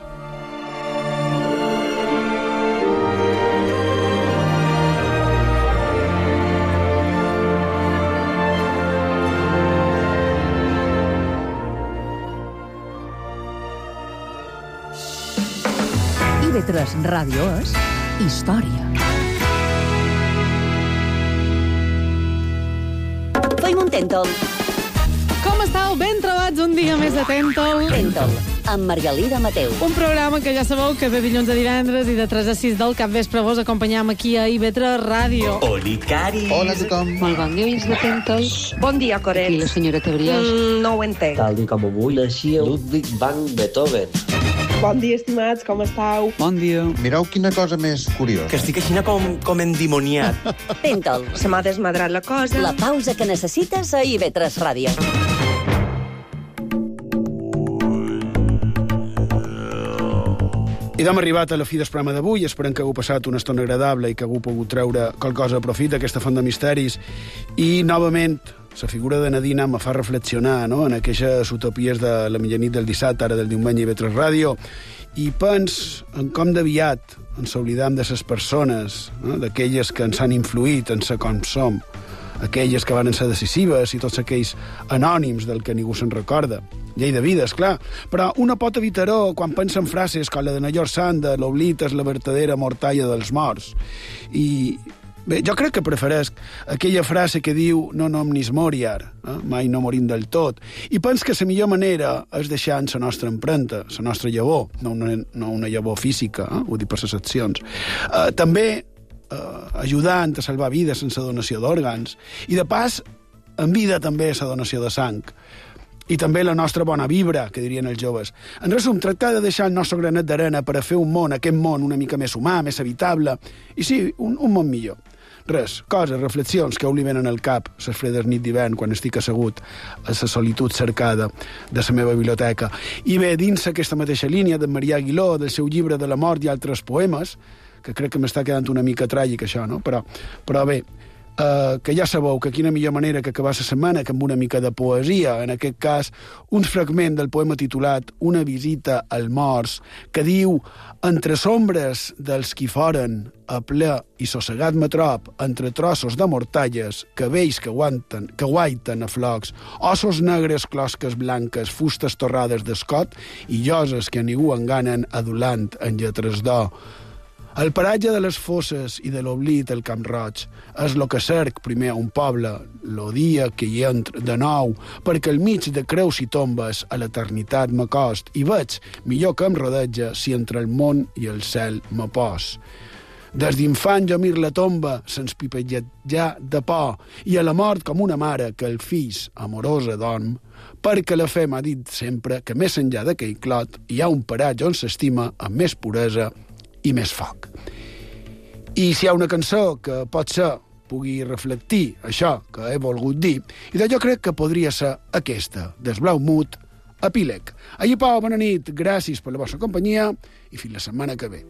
[SPEAKER 10] IB3 Ràdio és història.
[SPEAKER 5] Feim un Tèntol.
[SPEAKER 11] Com estàu? Ben trobats un dia més de Tèntol.
[SPEAKER 5] Tèntol, amb Margalida Mateu.
[SPEAKER 11] Un programa que ja sabeu que de dilluns a divendres i de 3 a 6 del capvespre vos acompanyam aquí a IB3 Ràdio.
[SPEAKER 12] Oli, Cari.
[SPEAKER 13] Hola a tothom.
[SPEAKER 14] Molt bon dia, oients de Tentos.
[SPEAKER 15] Bon dia, Coret.
[SPEAKER 14] Aquí la senyora Tebriós.
[SPEAKER 15] No ho entenc.
[SPEAKER 16] Tal com avui naixia Ludwig van Beethoven.
[SPEAKER 15] Bon dia, estimats, com estàu?
[SPEAKER 13] Bon dia. Mireu quina cosa més curiosa.
[SPEAKER 12] Que estic així com endimoniat.
[SPEAKER 5] Tentol.
[SPEAKER 15] Se m'ha desmadrat la cosa.
[SPEAKER 5] La pausa que necessites a IB3 Ràdio.
[SPEAKER 1] I hem arribat a la fi del programa d'avui. Esperem que hagueu passat una estona agradable i que hagueu pogut treure qualcosa a profit d'aquesta font de misteris. I, novament, la figura de Nadina me fa reflexionar, no?, en aquelles utopies de la mitjanit del dissabte, ara del diumenge i IB3 Ràdio, i pens en com d'aviat ens oblidam de les persones, no?, d'aquelles que ens han influït en ser com som, aquelles que van ser decisives i tots aquells anònims del que ningú se'n recorda. Llei de vida, esclar. Però una pot evitar-ho quan pensa en frases com la de Nayor Sanda, l'oblit és la vertadera mortalla dels morts. I bé, jo crec que prefereix aquella frase que diu non omnis moriar, mai no morim del tot. I pens que la millor manera és deixar la nostra empremta, la nostra llavor, no una llavor física, ho dic per les accions. També ajudant a salvar vides sense donació d'òrgans. I de pas, en vida també la donació de sang. I també la nostra bona vibra, que dirien els joves. En resum, tractar de deixar el nostre granet d'arena per a fer un món, aquest món, una mica més humà, més habitable, i sí, un món millor. Res, coses, reflexions que li venen al cap les fredes nit d'hivern quan estic assegut a la solitud cercada de la meva biblioteca. I bé, dins aquesta mateixa línia de Marià Aguiló, del seu llibre de la mort i altres poemes, que crec que m'està quedant una mica tràgic això, no? Però bé, que ja sabeu que quina millor manera que acabar la setmana que amb una mica de poesia, en aquest cas un fragment del poema titulat Una visita al morts, que diu: entre sombres dels qui foren a ple i sossegat metrop, entre trossos de mortalles, cabells que guaiten a flocs, ossos negres, closques blanques, fustes torrades d'escot i lloses que a ningú enganen adulant en lletres d'or. El paratge de les fosses i de l'oblit el Camp Roig és lo que cerc primer a un poble, lo dia que hi entro de nou, perquè al mig de creus i tombes a l'eternitat m'acost i veig millor que em rodeja si entre el món i el cel me pos. Des d'infant jo mir la tomba sense pipellejar de por i a la mort com una mare que el fills amorosa dorm, perquè la fe m'ha dit sempre que més enllà d'aquell clot hi ha un paratge on s'estima amb més puresa i més foc. I si hi ha una cançó que pot ser pugui reflectir això que he volgut dir, i jo crec que podria ser aquesta, des Blau Mut, Epíleg. Allí, Pau, bona nit, gràcies per la vostra companyia i fins la setmana que ve.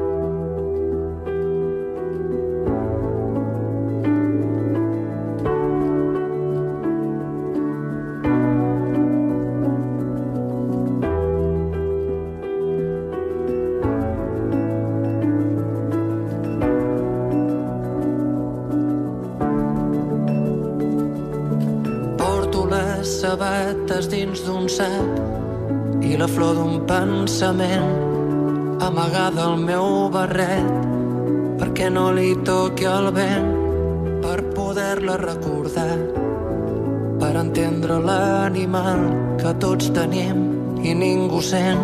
[SPEAKER 17] Sabates dins d'un sac i la flor d'un pensament amagada al meu barret perquè no li toqui el vent, per poder-la recordar, per entendre l'animal que tots tenim i ningú sent.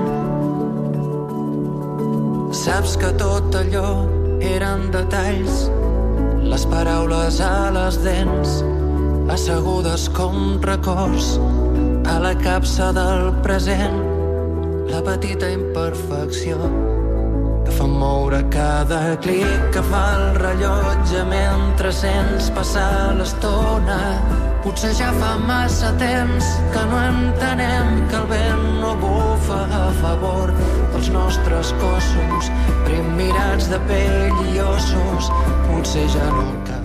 [SPEAKER 17] Saps que tot allò eren detalls, les paraules a les dents, assegudes com records a la capsa del present, la petita imperfecció que fa moure cada clic que fa el rellotge mentre sents passar l'estona. Potser ja fa massa temps que no entenem que el vent no bufa a favor dels nostres cossos, prim mirats de pell i ossos. Potser ja no cal